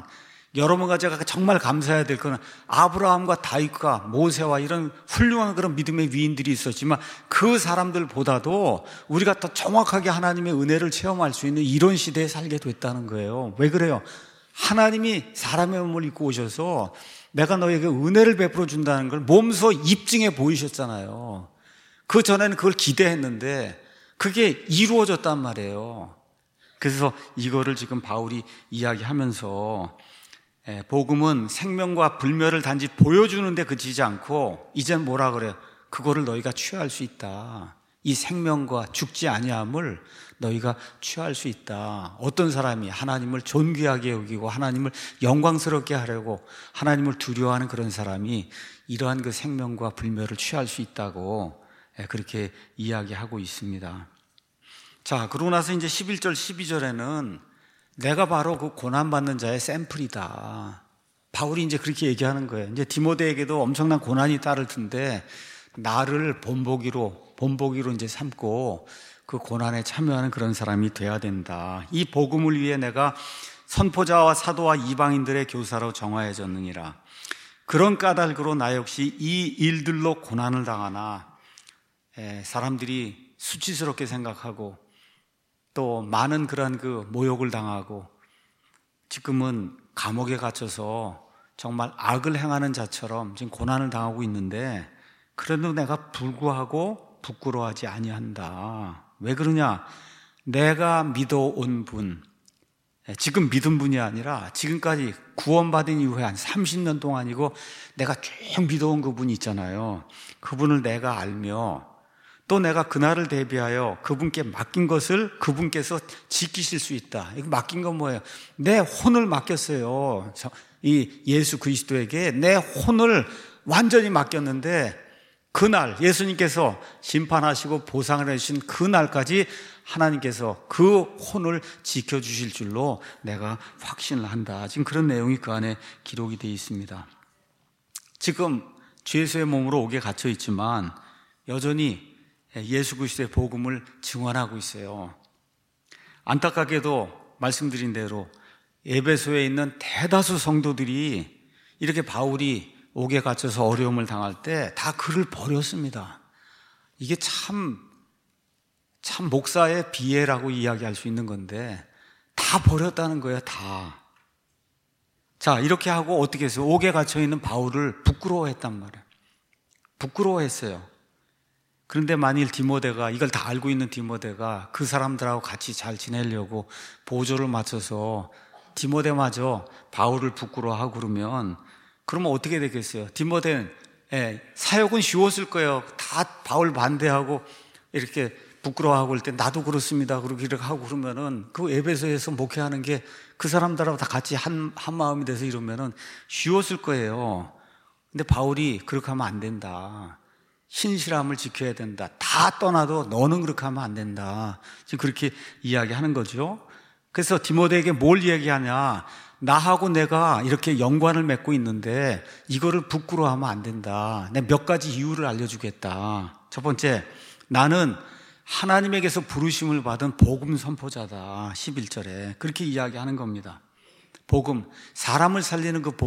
여러분과 제가 정말 감사해야 될 것은 아브라함과 다윗과 모세와 이런 훌륭한 그런 믿음의 위인들이 있었지만 그 사람들보다도 우리가 더 정확하게 하나님의 은혜를 체험할 수 있는 이런 시대에 살게 됐다는 거예요. 왜 그래요? 하나님이 사람의 몸을 입고 오셔서 내가 너에게 은혜를 베풀어 준다는 걸 몸소 입증해 보이셨잖아요. 그 전에는 그걸 기대했는데 그게 이루어졌단 말이에요. 그래서 이거를 지금 바울이 이야기하면서 복음은 생명과 불멸을 단지 보여주는데 그치지 않고 이젠 뭐라 그래요? 그거를 너희가 취할 수 있다. 이 생명과 죽지 아니함을 너희가 취할 수 있다. 어떤 사람이 하나님을 존귀하게 여기고 하나님을 영광스럽게 하려고 하나님을 두려워하는 그런 사람이 이러한 그 생명과 불멸을 취할 수 있다고 그렇게 이야기하고 있습니다. 자, 그러고 나서 이제 11절 12절에는 내가 바로 그 고난받는 자의 샘플이다. 바울이 이제 그렇게 얘기하는 거예요. 이제 디모데에게도 엄청난 고난이 따를 텐데 나를 본보기로 이제 삼고 그 고난에 참여하는 그런 사람이 돼야 된다. 이 복음을 위해 내가 선포자와 사도와 이방인들의 교사로 정하여졌느니라. 그런 까닭으로 나 역시 이 일들로 고난을 당하나 사람들이 수치스럽게 생각하고 또 많은 그런 그 모욕을 당하고 지금은 감옥에 갇혀서 정말 악을 행하는 자처럼 지금 고난을 당하고 있는데 그래도 내가 불구하고 부끄러워하지 아니한다. 왜 그러냐? 내가 믿어온 분, 지금 믿은 분이 아니라 지금까지 구원받은 이후에 한 30년 동안이고 내가 쭉 믿어온 그분이 있잖아요. 그분을 내가 알며 또 내가 그날을 대비하여 그분께 맡긴 것을 그분께서 지키실 수 있다. 이거 맡긴 건 뭐예요? 내 혼을 맡겼어요. 이 예수 그리스도에게 내 혼을 완전히 맡겼는데 그날 예수님께서 심판하시고 보상을 해주신 그날까지 하나님께서 그 혼을 지켜주실 줄로 내가 확신을 한다. 지금 그런 내용이 그 안에 기록이 되어 있습니다. 지금 죄수의 몸으로 옥에 갇혀 있지만 여전히 예수 그리스도의 복음을 증언하고 있어요. 안타깝게도 말씀드린 대로 에베소에 있는 대다수 성도들이 이렇게 바울이 옥에 갇혀서 어려움을 당할 때 다 그를 버렸습니다. 이게 참 목사의 비애라고 이야기할 수 있는 건데 다 버렸다는 거예요. 다. 자, 이렇게 하고 어떻게 했어요? 옥에 갇혀 있는 바울을 부끄러워했단 말이에요. 부끄러워했어요. 그런데 만일 디모데가, 이걸 다 알고 있는 디모데가 그 사람들하고 같이 잘 지내려고 보조를 맞춰서 디모데마저 바울을 부끄러워하고 그러면 어떻게 되겠어요? 디모데는 사역은 쉬웠을 거예요. 다 바울 반대하고 이렇게 부끄러워하고 그럴 때 나도 그렇습니다. 그렇게 이렇게 하고 그러면은 그 에베소에서 목회하는 게 그 사람들하고 다 같이 한 마음이 돼서 이러면은 쉬웠을 거예요. 근데 바울이 그렇게 하면 안 된다. 신실함을 지켜야 된다. 다 떠나도 너는 그렇게 하면 안 된다. 지금 그렇게 이야기하는 거죠. 그래서 디모데에게 뭘 얘기하냐? 나하고 내가 이렇게 연관을 맺고 있는데 이거를 부끄러워하면 안 된다. 내가 몇 가지 이유를 알려주겠다. 첫 번째, 나는 하나님에게서 부르심을 받은 복음 선포자다. 11절에 그렇게 이야기하는 겁니다. 복음, 사람을 살리는 그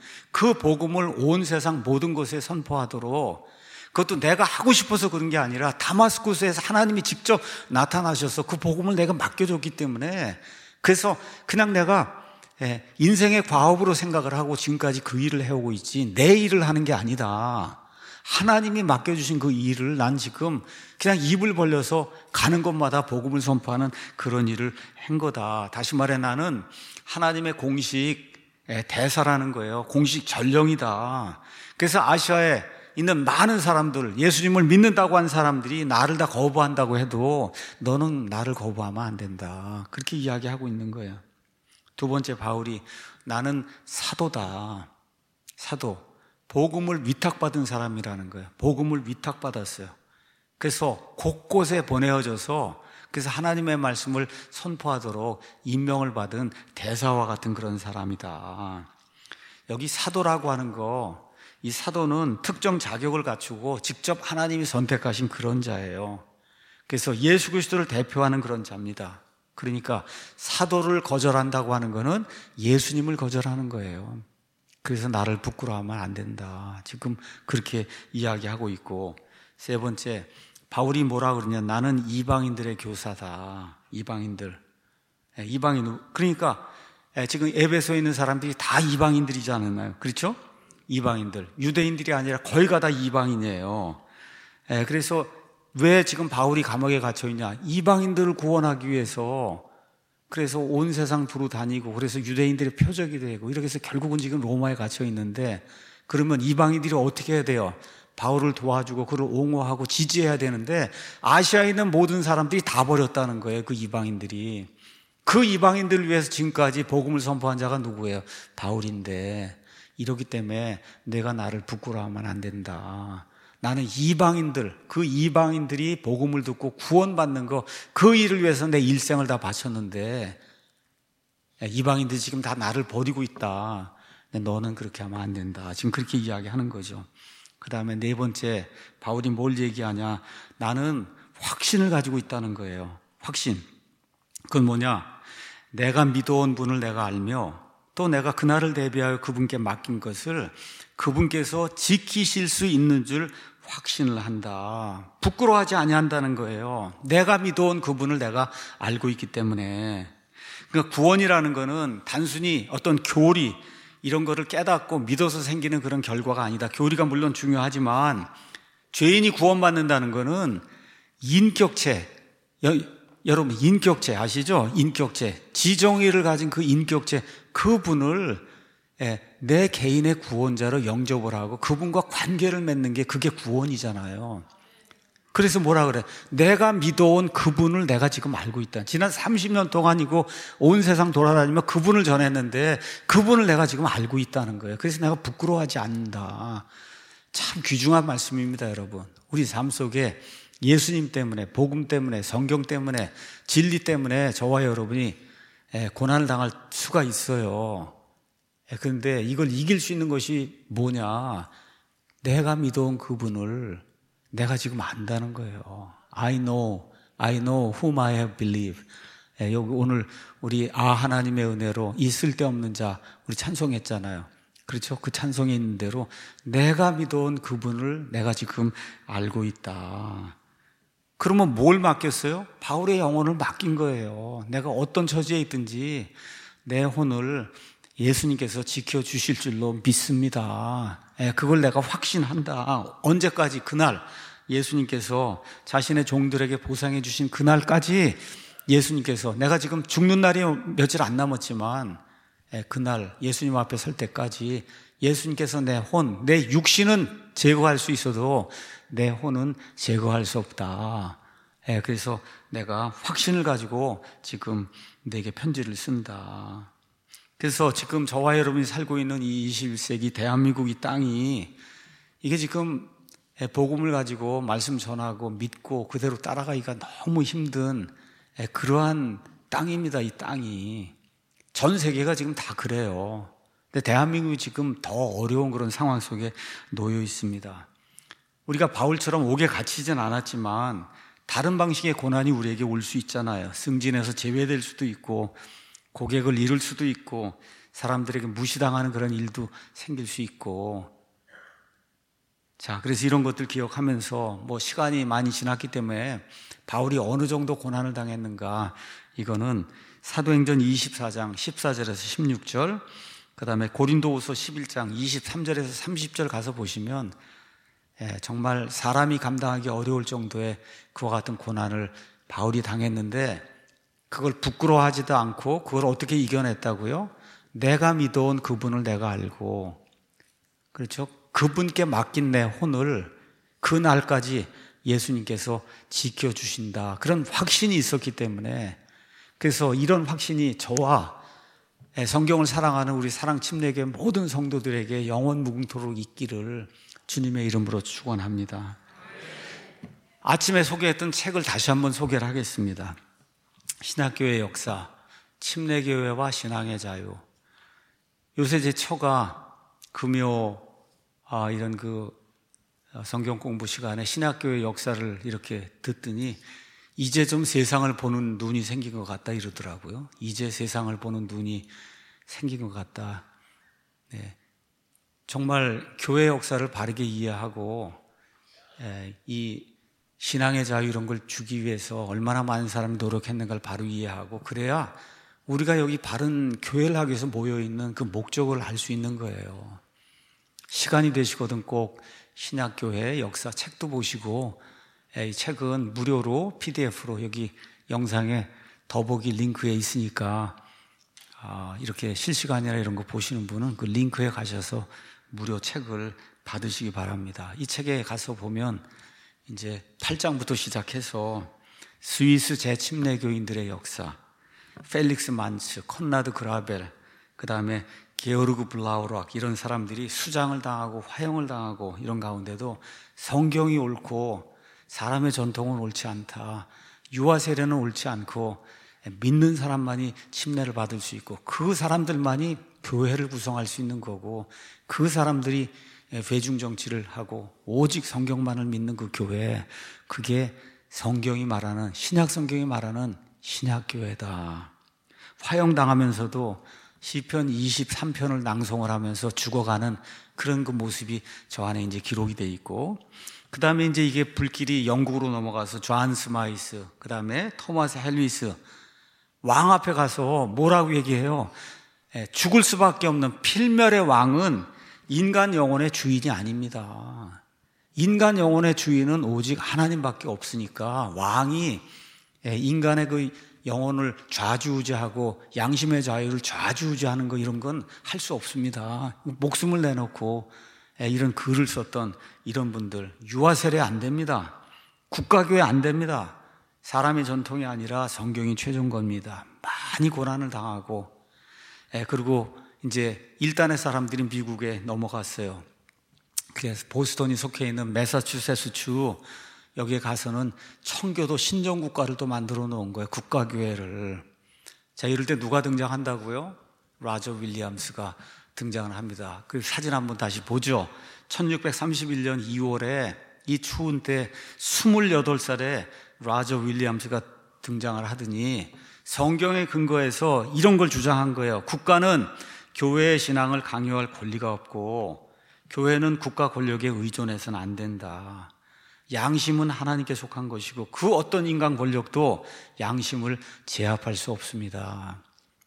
복음을 온 세상 모든 곳에 선포하도록, 그것도 내가 하고 싶어서 그런 게 아니라 다마스쿠스에서 하나님이 직접 나타나셔서 그 복음을 내가 맡겨줬기 때문에, 그래서 그냥 내가 인생의 과업으로 생각을 하고 지금까지 그 일을 해오고 있지 내 일을 하는 게 아니다. 하나님이 맡겨주신 그 일을 난 지금 그냥 입을 벌려서 가는 곳마다 복음을 선포하는 그런 일을 한 거다. 다시 말해 나는 하나님의 공식 대사라는 거예요. 공식 전령이다. 그래서 아시아에 있는 많은 사람들, 예수님을 믿는다고 한 사람들이 나를 다 거부한다고 해도 너는 나를 거부하면 안 된다. 그렇게 이야기하고 있는 거예요. 두 번째, 바울이 나는 사도다. 사도. 복음을 위탁받은 사람이라는 거예요. 복음을 위탁받았어요. 그래서 곳곳에 보내어져서 그래서 하나님의 말씀을 선포하도록 임명을 받은 대사와 같은 그런 사람이다. 여기 사도라고 하는 거, 이 사도는 특정 자격을 갖추고 직접 하나님이 선택하신 그런 자예요. 그래서 예수 그리스도를 대표하는 그런 자입니다. 그러니까 사도를 거절한다고 하는 거는 예수님을 거절하는 거예요. 그래서 나를 부끄러워하면 안 된다. 지금 그렇게 이야기하고 있고, 세 번째, 바울이 뭐라 그러냐? 나는 이방인들의 교사다. 이방인들. 그러니까 지금 에베소에 있는 사람들이 다 이방인들이지 않았나요? 그렇죠? 이방인들. 유대인들이 아니라 거의 다 이방인이에요. 그래서 왜 지금 바울이 감옥에 갇혀 있냐? 이방인들을 구원하기 위해서. 그래서 온 세상 두루 다니고, 그래서 유대인들의 표적이 되고, 이렇게 해서 결국은 지금 로마에 갇혀 있는데, 그러면 이방인들이 어떻게 해야 돼요? 바울을 도와주고 그를 옹호하고 지지해야 되는데, 아시아에 있는 모든 사람들이 다 버렸다는 거예요. 그 이방인들이. 그 이방인들을 위해서 지금까지 복음을 선포한 자가 누구예요? 바울인데, 이러기 때문에 내가 나를 부끄러워하면 안 된다. 나는 그 이방인들이 복음을 듣고 구원받는 거, 그 일을 위해서 내 일생을 다 바쳤는데, 이방인들이 지금 다 나를 버리고 있다. 너는 그렇게 하면 안 된다. 지금 그렇게 이야기하는 거죠. 그 다음에 네 번째, 바울이 뭘 얘기하냐? 나는 확신을 가지고 있다는 거예요. 확신. 그건 뭐냐? 내가 믿어온 분을 내가 알며, 또 내가 그날을 대비하여 그분께 맡긴 것을 그분께서 지키실 수 있는 줄 확신을 한다. 부끄러워하지 아니한다는 거예요. 내가 믿어온 그분을 내가 알고 있기 때문에. 그러니까 구원이라는 거는 단순히 어떤 교리, 이런 거를 깨닫고 믿어서 생기는 그런 결과가 아니다. 교리가 물론 중요하지만 죄인이 구원받는다는 거는 인격체, 여러분 인격체 아시죠? 인격체, 지정의를 가진 그 인격체, 그분을 내 개인의 구원자로 영접을 하고 그분과 관계를 맺는 게 그게 구원이잖아요. 그래서 뭐라 그래? 내가 믿어온 그분을 내가 지금 알고 있다. 지난 30년 동안이고 온 세상 돌아다니며 그분을 전했는데 그분을 내가 지금 알고 있다는 거예요. 그래서 내가 부끄러워하지 않는다. 참 귀중한 말씀입니다, 여러분. 우리 삶 속에 예수님 때문에, 복음 때문에, 성경 때문에, 진리 때문에 저와 여러분이 고난을 당할 수가 있어요. 그런데 이걸 이길 수 있는 것이 뭐냐? 내가 믿어온 그분을 내가 지금 안다는 거예요. I know whom I have believed. 여기 오늘 우리 하나님의 은혜로 이 쓸데없는 자 우리 찬송했잖아요. 그렇죠? 그 찬송에 있는 대로 내가 믿어온 그분을 내가 지금 알고 있다. 그러면 뭘 맡겼어요? 바울의 영혼을 맡긴 거예요. 내가 어떤 처지에 있든지 내 혼을 예수님께서 지켜주실 줄로 믿습니다. 그걸 내가 확신한다. 언제까지? 그날 예수님께서 자신의 종들에게 보상해 주신 그날까지 예수님께서, 내가 지금 죽는 날이 며칠 안 남았지만 그날 예수님 앞에 설 때까지 예수님께서 내 혼, 내 육신은 제거할 수 있어도 내 혼은 제거할 수 없다. 그래서 내가 확신을 가지고 지금 내게 편지를 쓴다. 그래서 지금 저와 여러분이 살고 있는 이 21세기 대한민국 이 땅이, 이게 지금 복음을 가지고 말씀 전하고 믿고 그대로 따라가기가 너무 힘든 그러한 땅입니다. 이 땅이. 전 세계가 지금 다 그래요. 근데 대한민국이 지금 더 어려운 그런 상황 속에 놓여 있습니다. 우리가 바울처럼 옥에 갇히진 않았지만 다른 방식의 고난이 우리에게 올 수 있잖아요. 승진에서 제외될 수도 있고, 고객을 잃을 수도 있고, 사람들에게 무시당하는 그런 일도 생길 수 있고. 자, 그래서 이런 것들 기억하면서 시간이 많이 지났기 때문에 바울이 어느 정도 고난을 당했는가, 이거는 사도행전 24장 14절에서 16절, 그 다음에 고린도후서 11장 23절에서 30절 가서 보시면 정말 사람이 감당하기 어려울 정도의 그와 같은 고난을 바울이 당했는데, 그걸 부끄러워하지도 않고 그걸 어떻게 이겨냈다고요? 내가 믿어온 그분을 내가 알고, 그렇죠? 그분께 맡긴 내 혼을 그날까지 예수님께서 지켜주신다. 그런 확신이 있었기 때문에, 그래서 이런 확신이 저와 성경을 사랑하는 우리 사랑 침례교회 모든 성도들에게 영원 무궁토록 있기를 주님의 이름으로 축원합니다. 아침에 소개했던 책을 다시 한번 소개를 하겠습니다. 신학교의 역사, 침례교회와 신앙의 자유. 요새 제 처가 금요 이런 성경 공부 시간에 신학교의 역사를 이렇게 듣더니 이제 좀 세상을 보는 눈이 생긴 것 같다 이러더라고요. 이제 세상을 보는 눈이 생긴 것 같다. 네. 정말 교회 역사를 바르게 이해하고 이 신앙의 자유 이런 걸 주기 위해서 얼마나 많은 사람이 노력했는가를 바로 이해하고, 그래야 우리가 여기 바른 교회를 하기 위해서 모여있는 그 목적을 알 수 있는 거예요. 시간이 되시거든 꼭 신약교회 역사 책도 보시고, 이 책은 무료로 PDF로 여기 영상에 더보기 링크에 있으니까 이렇게 실시간이나 이런 거 보시는 분은 그 링크에 가셔서 무료 책을 받으시기 바랍니다. 이 책에 가서 보면 이제 8장부터 시작해서 스위스 재침례교인들의 역사, 펠릭스 만츠, 콘라드 그라벨, 그 다음에 게오르그 블라우락, 이런 사람들이 수장을 당하고 화형을 당하고 이런 가운데도 성경이 옳고 사람의 전통은 옳지 않다, 유아 세례는 옳지 않고 믿는 사람만이 침례를 받을 수 있고 그 사람들만이 교회를 구성할 수 있는 거고, 그 사람들이 대중정치를 하고 오직 성경만을 믿는 그 교회, 그게 성경이 말하는, 신약 성경이 말하는 신약교회다. 화형당하면서도 시편 23편을 낭송을 하면서 죽어가는 그런 그 모습이 저 안에 이제 기록이 돼 있고, 그 다음에 이제 이게 불길이 영국으로 넘어가서 존 스마이스, 그 다음에 토마스 헬리스, 왕 앞에 가서 뭐라고 얘기해요? 죽을 수밖에 없는 필멸의 왕은 인간 영혼의 주인이 아닙니다. 인간 영혼의 주인은 오직 하나님밖에 없으니까 왕이 인간의 그 영혼을 좌지우지하고 양심의 자유를 좌지우지하는 거, 이런 건 할 수 없습니다. 목숨을 내놓고 이런 글을 썼던 이런 분들, 유아 세례 안 됩니다. 국가교회 안 됩니다. 사람의 전통이 아니라 성경이 최종 겁니다. 많이 고난을 당하고, 그리고 이제 일단의 사람들이 미국에 넘어갔어요. 그래서 보스턴이 속해 있는 매사추세츠주, 여기에 가서는 청교도 신정국가를 또 만들어 놓은 거예요. 국가교회를. 자, 이럴 때 누가 등장한다고요? 라저 윌리엄스가 등장을 합니다. 그 사진 한번 다시 보죠. 1631년 2월에 이 추운 때 28살에 라저 윌리엄스가 등장을 하더니 성경에 근거해서 이런 걸 주장한 거예요. 국가는 교회의 신앙을 강요할 권리가 없고 교회는 국가 권력에 의존해서는 안 된다. 양심은 하나님께 속한 것이고 그 어떤 인간 권력도 양심을 제압할 수 없습니다.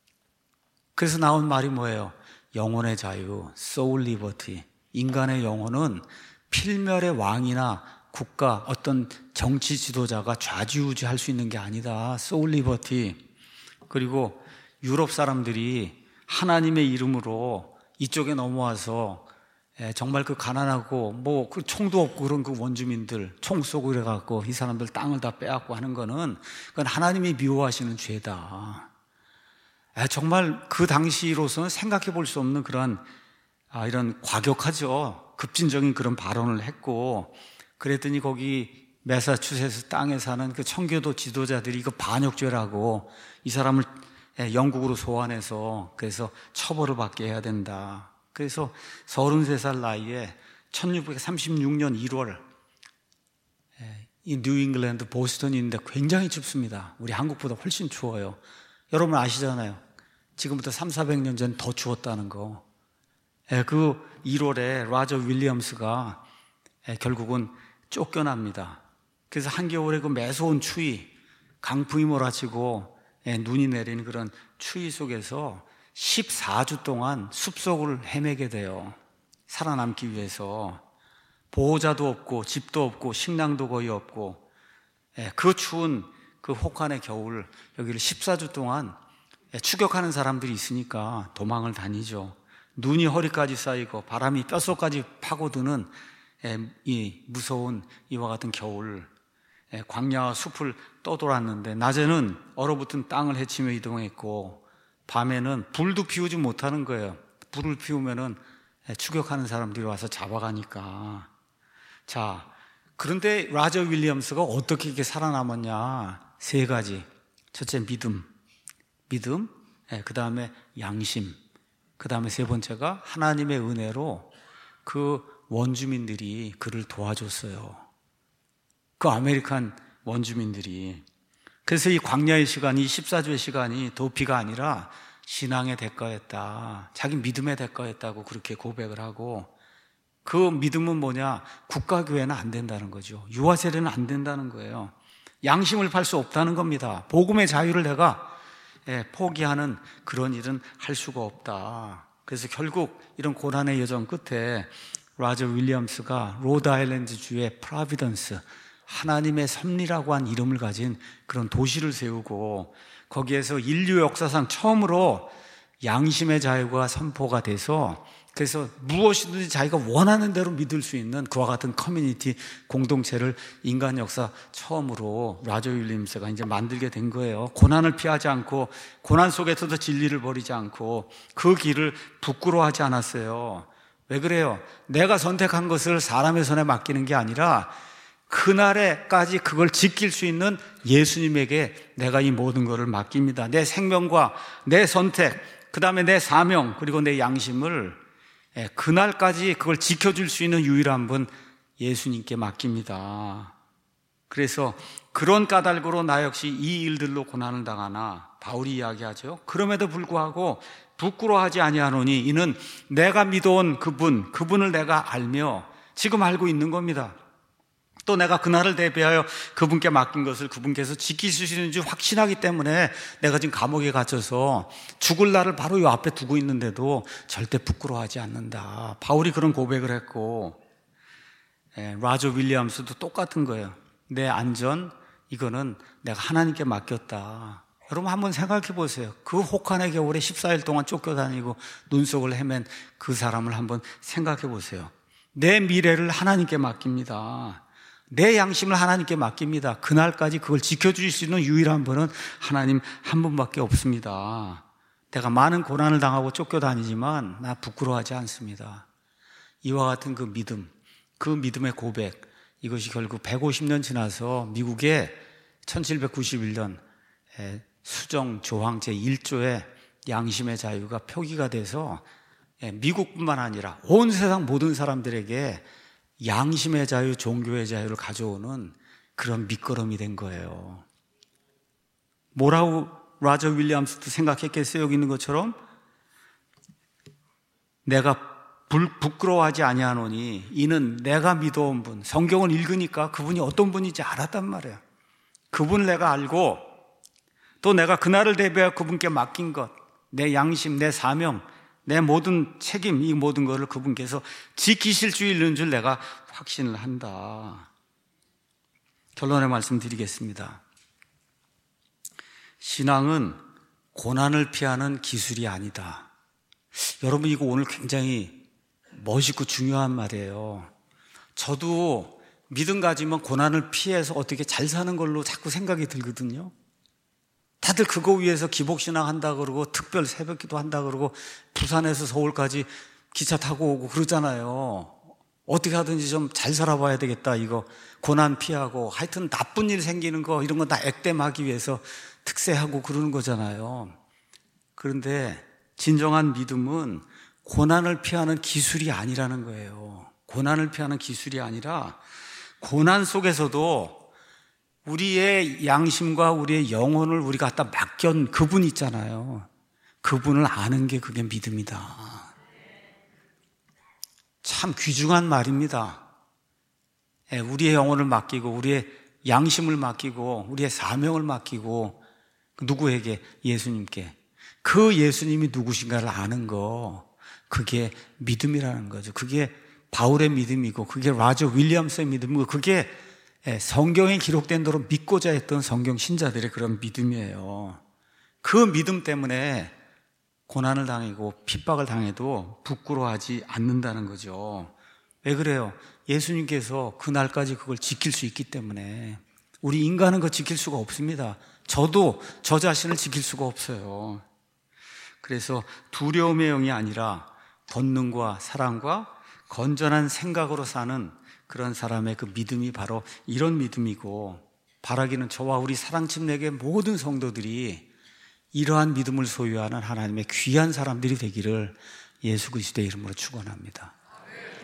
그래서 나온 말이 뭐예요? 영혼의 자유, soul liberty. 인간의 영혼은 필멸의 왕이나 국가, 어떤 정치 지도자가 좌지우지할 수 있는 게 아니다. soul liberty. 그리고 유럽 사람들이 하나님의 이름으로 이쪽에 넘어와서 정말 그 가난하고 뭐 그 총도 없고 그런 그 원주민들 총 쏘고 이래갖고 이 사람들 땅을 다 빼앗고 하는 거는 그건 하나님이 미워하시는 죄다. 정말 그 당시로서는 생각해 볼 수 없는 그런 이런 과격하죠. 급진적인 그런 발언을 했고, 그랬더니 거기 매사추세츠 땅에 사는 그 청교도 지도자들이 이거 반역죄라고 이 사람을 영국으로 소환해서 그래서 처벌을 받게 해야 된다. 그래서 33살 나이에 1636년 1월 이 뉴잉글랜드 보스턴인데 굉장히 춥습니다. 우리 한국보다 훨씬 추워요. 여러분 아시잖아요. 지금부터 300~400년 전 더 추웠다는 거. 그 1월에 라저 윌리엄스가 결국은 쫓겨납니다. 그래서 한겨울에 그 매서운 추위, 강풍이 몰아치고 눈이 내리는 그런 추위 속에서 14주 동안 숲속을 헤매게 돼요. 살아남기 위해서. 보호자도 없고 집도 없고 식량도 거의 없고 그 추운 그 혹한의 겨울, 여기를 14주 동안 추격하는 사람들이 있으니까 도망을 다니죠. 눈이 허리까지 쌓이고 바람이 뼛속까지 파고드는 이 무서운 이와 같은 겨울, 광야와 숲을 떠돌았는데 낮에는 얼어붙은 땅을 헤치며 이동했고 밤에는 불도 피우지 못하는 거예요. 불을 피우면은 추격하는 사람들이 와서 잡아가니까. 자, 그런데 라저 윌리엄스가 어떻게 이렇게 살아남았냐? 3가지. 첫째, 믿음, 그 다음에 양심, 그 다음에 3번째가 하나님의 은혜로 그 원주민들이 그를 도와줬어요. 그 아메리칸 원주민들이. 그래서 이 광야의 시간이 14주의 시간이 도피가 아니라 신앙의 대가였다. 자기 믿음의 대가였다고 그렇게 고백을 하고, 그 믿음은 뭐냐? 국가교회는 안 된다는 거죠. 유아세례는 안 된다는 거예요. 양심을 팔 수 없다는 겁니다. 복음의 자유를 내가 포기하는 그런 일은 할 수가 없다. 그래서 결국 이런 고난의 여정 끝에 라저 윌리엄스가 로드아일랜드 주의 프라비던스, 하나님의 섭리라고 한 이름을 가진 그런 도시를 세우고, 거기에서 인류 역사상 처음으로 양심의 자유가 선포가 돼서, 그래서 무엇이든지 자기가 원하는 대로 믿을 수 있는 그와 같은 커뮤니티 공동체를 인간 역사 처음으로 라저 윌리엄스가 이제 만들게 된 거예요. 고난을 피하지 않고, 고난 속에서도 진리를 버리지 않고, 그 길을 부끄러워하지 않았어요. 왜 그래요? 내가 선택한 것을 사람의 손에 맡기는 게 아니라 그날에까지 그걸 지킬 수 있는 예수님에게 내가 이 모든 것을 맡깁니다. 내 생명과 내 선택, 그 다음에 내 사명, 그리고 내 양심을 그날까지 그걸 지켜줄 수 있는 유일한 분 예수님께 맡깁니다. 그래서 그런 까닭으로 나 역시 이 일들로 고난을 당하나, 바울이 이야기하죠. 그럼에도 불구하고 부끄러워하지 아니하노니 이는 내가 믿어온 그분을 내가 알며 지금 알고 있는 겁니다. 또 내가 그날을 대비하여 그분께 맡긴 것을 그분께서 지키실 수 있는지 확신하기 때문에 내가 지금 감옥에 갇혀서 죽을 날을 바로 이 앞에 두고 있는데도 절대 부끄러워하지 않는다. 바울이 그런 고백을 했고, 라저 윌리엄스도 똑같은 거예요. 내 안전, 이거는 내가 하나님께 맡겼다. 여러분 한번 생각해 보세요. 그 혹한의 겨울에 14일 동안 쫓겨다니고 눈속을 헤맨 그 사람을 한번 생각해 보세요. 내 미래를 하나님께 맡깁니다. 내 양심을 하나님께 맡깁니다. 그날까지 그걸 지켜주실 수 있는 유일한 분은 하나님 한 분밖에 없습니다. 내가 많은 고난을 당하고 쫓겨다니지만 나 부끄러워하지 않습니다. 이와 같은 그 믿음, 그 믿음의 고백, 이것이 결국 150년 지나서 미국의 1791년 수정 조항 제1조의 양심의 자유가 표기가 돼서 미국뿐만 아니라 온 세상 모든 사람들에게 양심의 자유, 종교의 자유를 가져오는 그런 밑거름이 된 거예요. 뭐라고 라저 윌리엄스도 생각했겠어요? 여기 있는 것처럼 내가 부끄러워하지 아니하노니 이는 내가 믿어온 분, 성경을 읽으니까 그분이 어떤 분인지 알았단 말이에요. 그분을 내가 알고, 또 내가 그날을 대비하여 그분께 맡긴 것, 내 양심, 내 사명, 내 모든 책임, 이 모든 것을 그분께서 지키실 수 있는 줄 내가 확신을 한다. 결론의 말씀 드리겠습니다. 신앙은 고난을 피하는 기술이 아니다. 여러분, 이거 오늘 굉장히 멋있고 중요한 말이에요. 저도 믿음 가지면 고난을 피해서 어떻게 잘 사는 걸로 자꾸 생각이 들거든요. 다들 그거 위해서 기복신앙 한다 그러고 특별 새벽기도 한다 그러고 부산에서 서울까지 기차 타고 오고 그러잖아요. 어떻게 하든지 좀 잘 살아봐야 되겠다, 이거 고난 피하고 하여튼 나쁜 일 생기는 거 이런 거 다 액땜하기 위해서 특세하고 그러는 거잖아요. 그런데 진정한 믿음은 고난을 피하는 기술이 아니라는 거예요. 고난을 피하는 기술이 아니라 고난 속에서도 우리의 양심과 우리의 영혼을 우리가 갖다 맡긴 그분 있잖아요. 그분을 아는 게 그게 믿음이다. 참 귀중한 말입니다. 우리의 영혼을 맡기고 우리의 양심을 맡기고 우리의 사명을 맡기고 누구에게? 예수님께. 그 예수님이 누구신가를 아는 거, 그게 믿음이라는 거죠. 그게 바울의 믿음이고 그게 라저 윌리엄스의 믿음이고 그게 성경에 기록된 대로 믿고자 했던 성경 신자들의 그런 믿음이에요. 그 믿음 때문에 고난을 당하고 핍박을 당해도 부끄러워하지 않는다는 거죠. 왜 그래요? 예수님께서 그날까지 그걸 지킬 수 있기 때문에. 우리 인간은 그거 지킬 수가 없습니다. 저도 저 자신을 지킬 수가 없어요. 그래서 두려움의 영이 아니라 본능과 사랑과 건전한 생각으로 사는 그런 사람의 그 믿음이 바로 이런 믿음이고, 바라기는 저와 우리 사랑침례교회 모든 성도들이 이러한 믿음을 소유하는 하나님의 귀한 사람들이 되기를 예수 그리스도의 이름으로 축원합니다.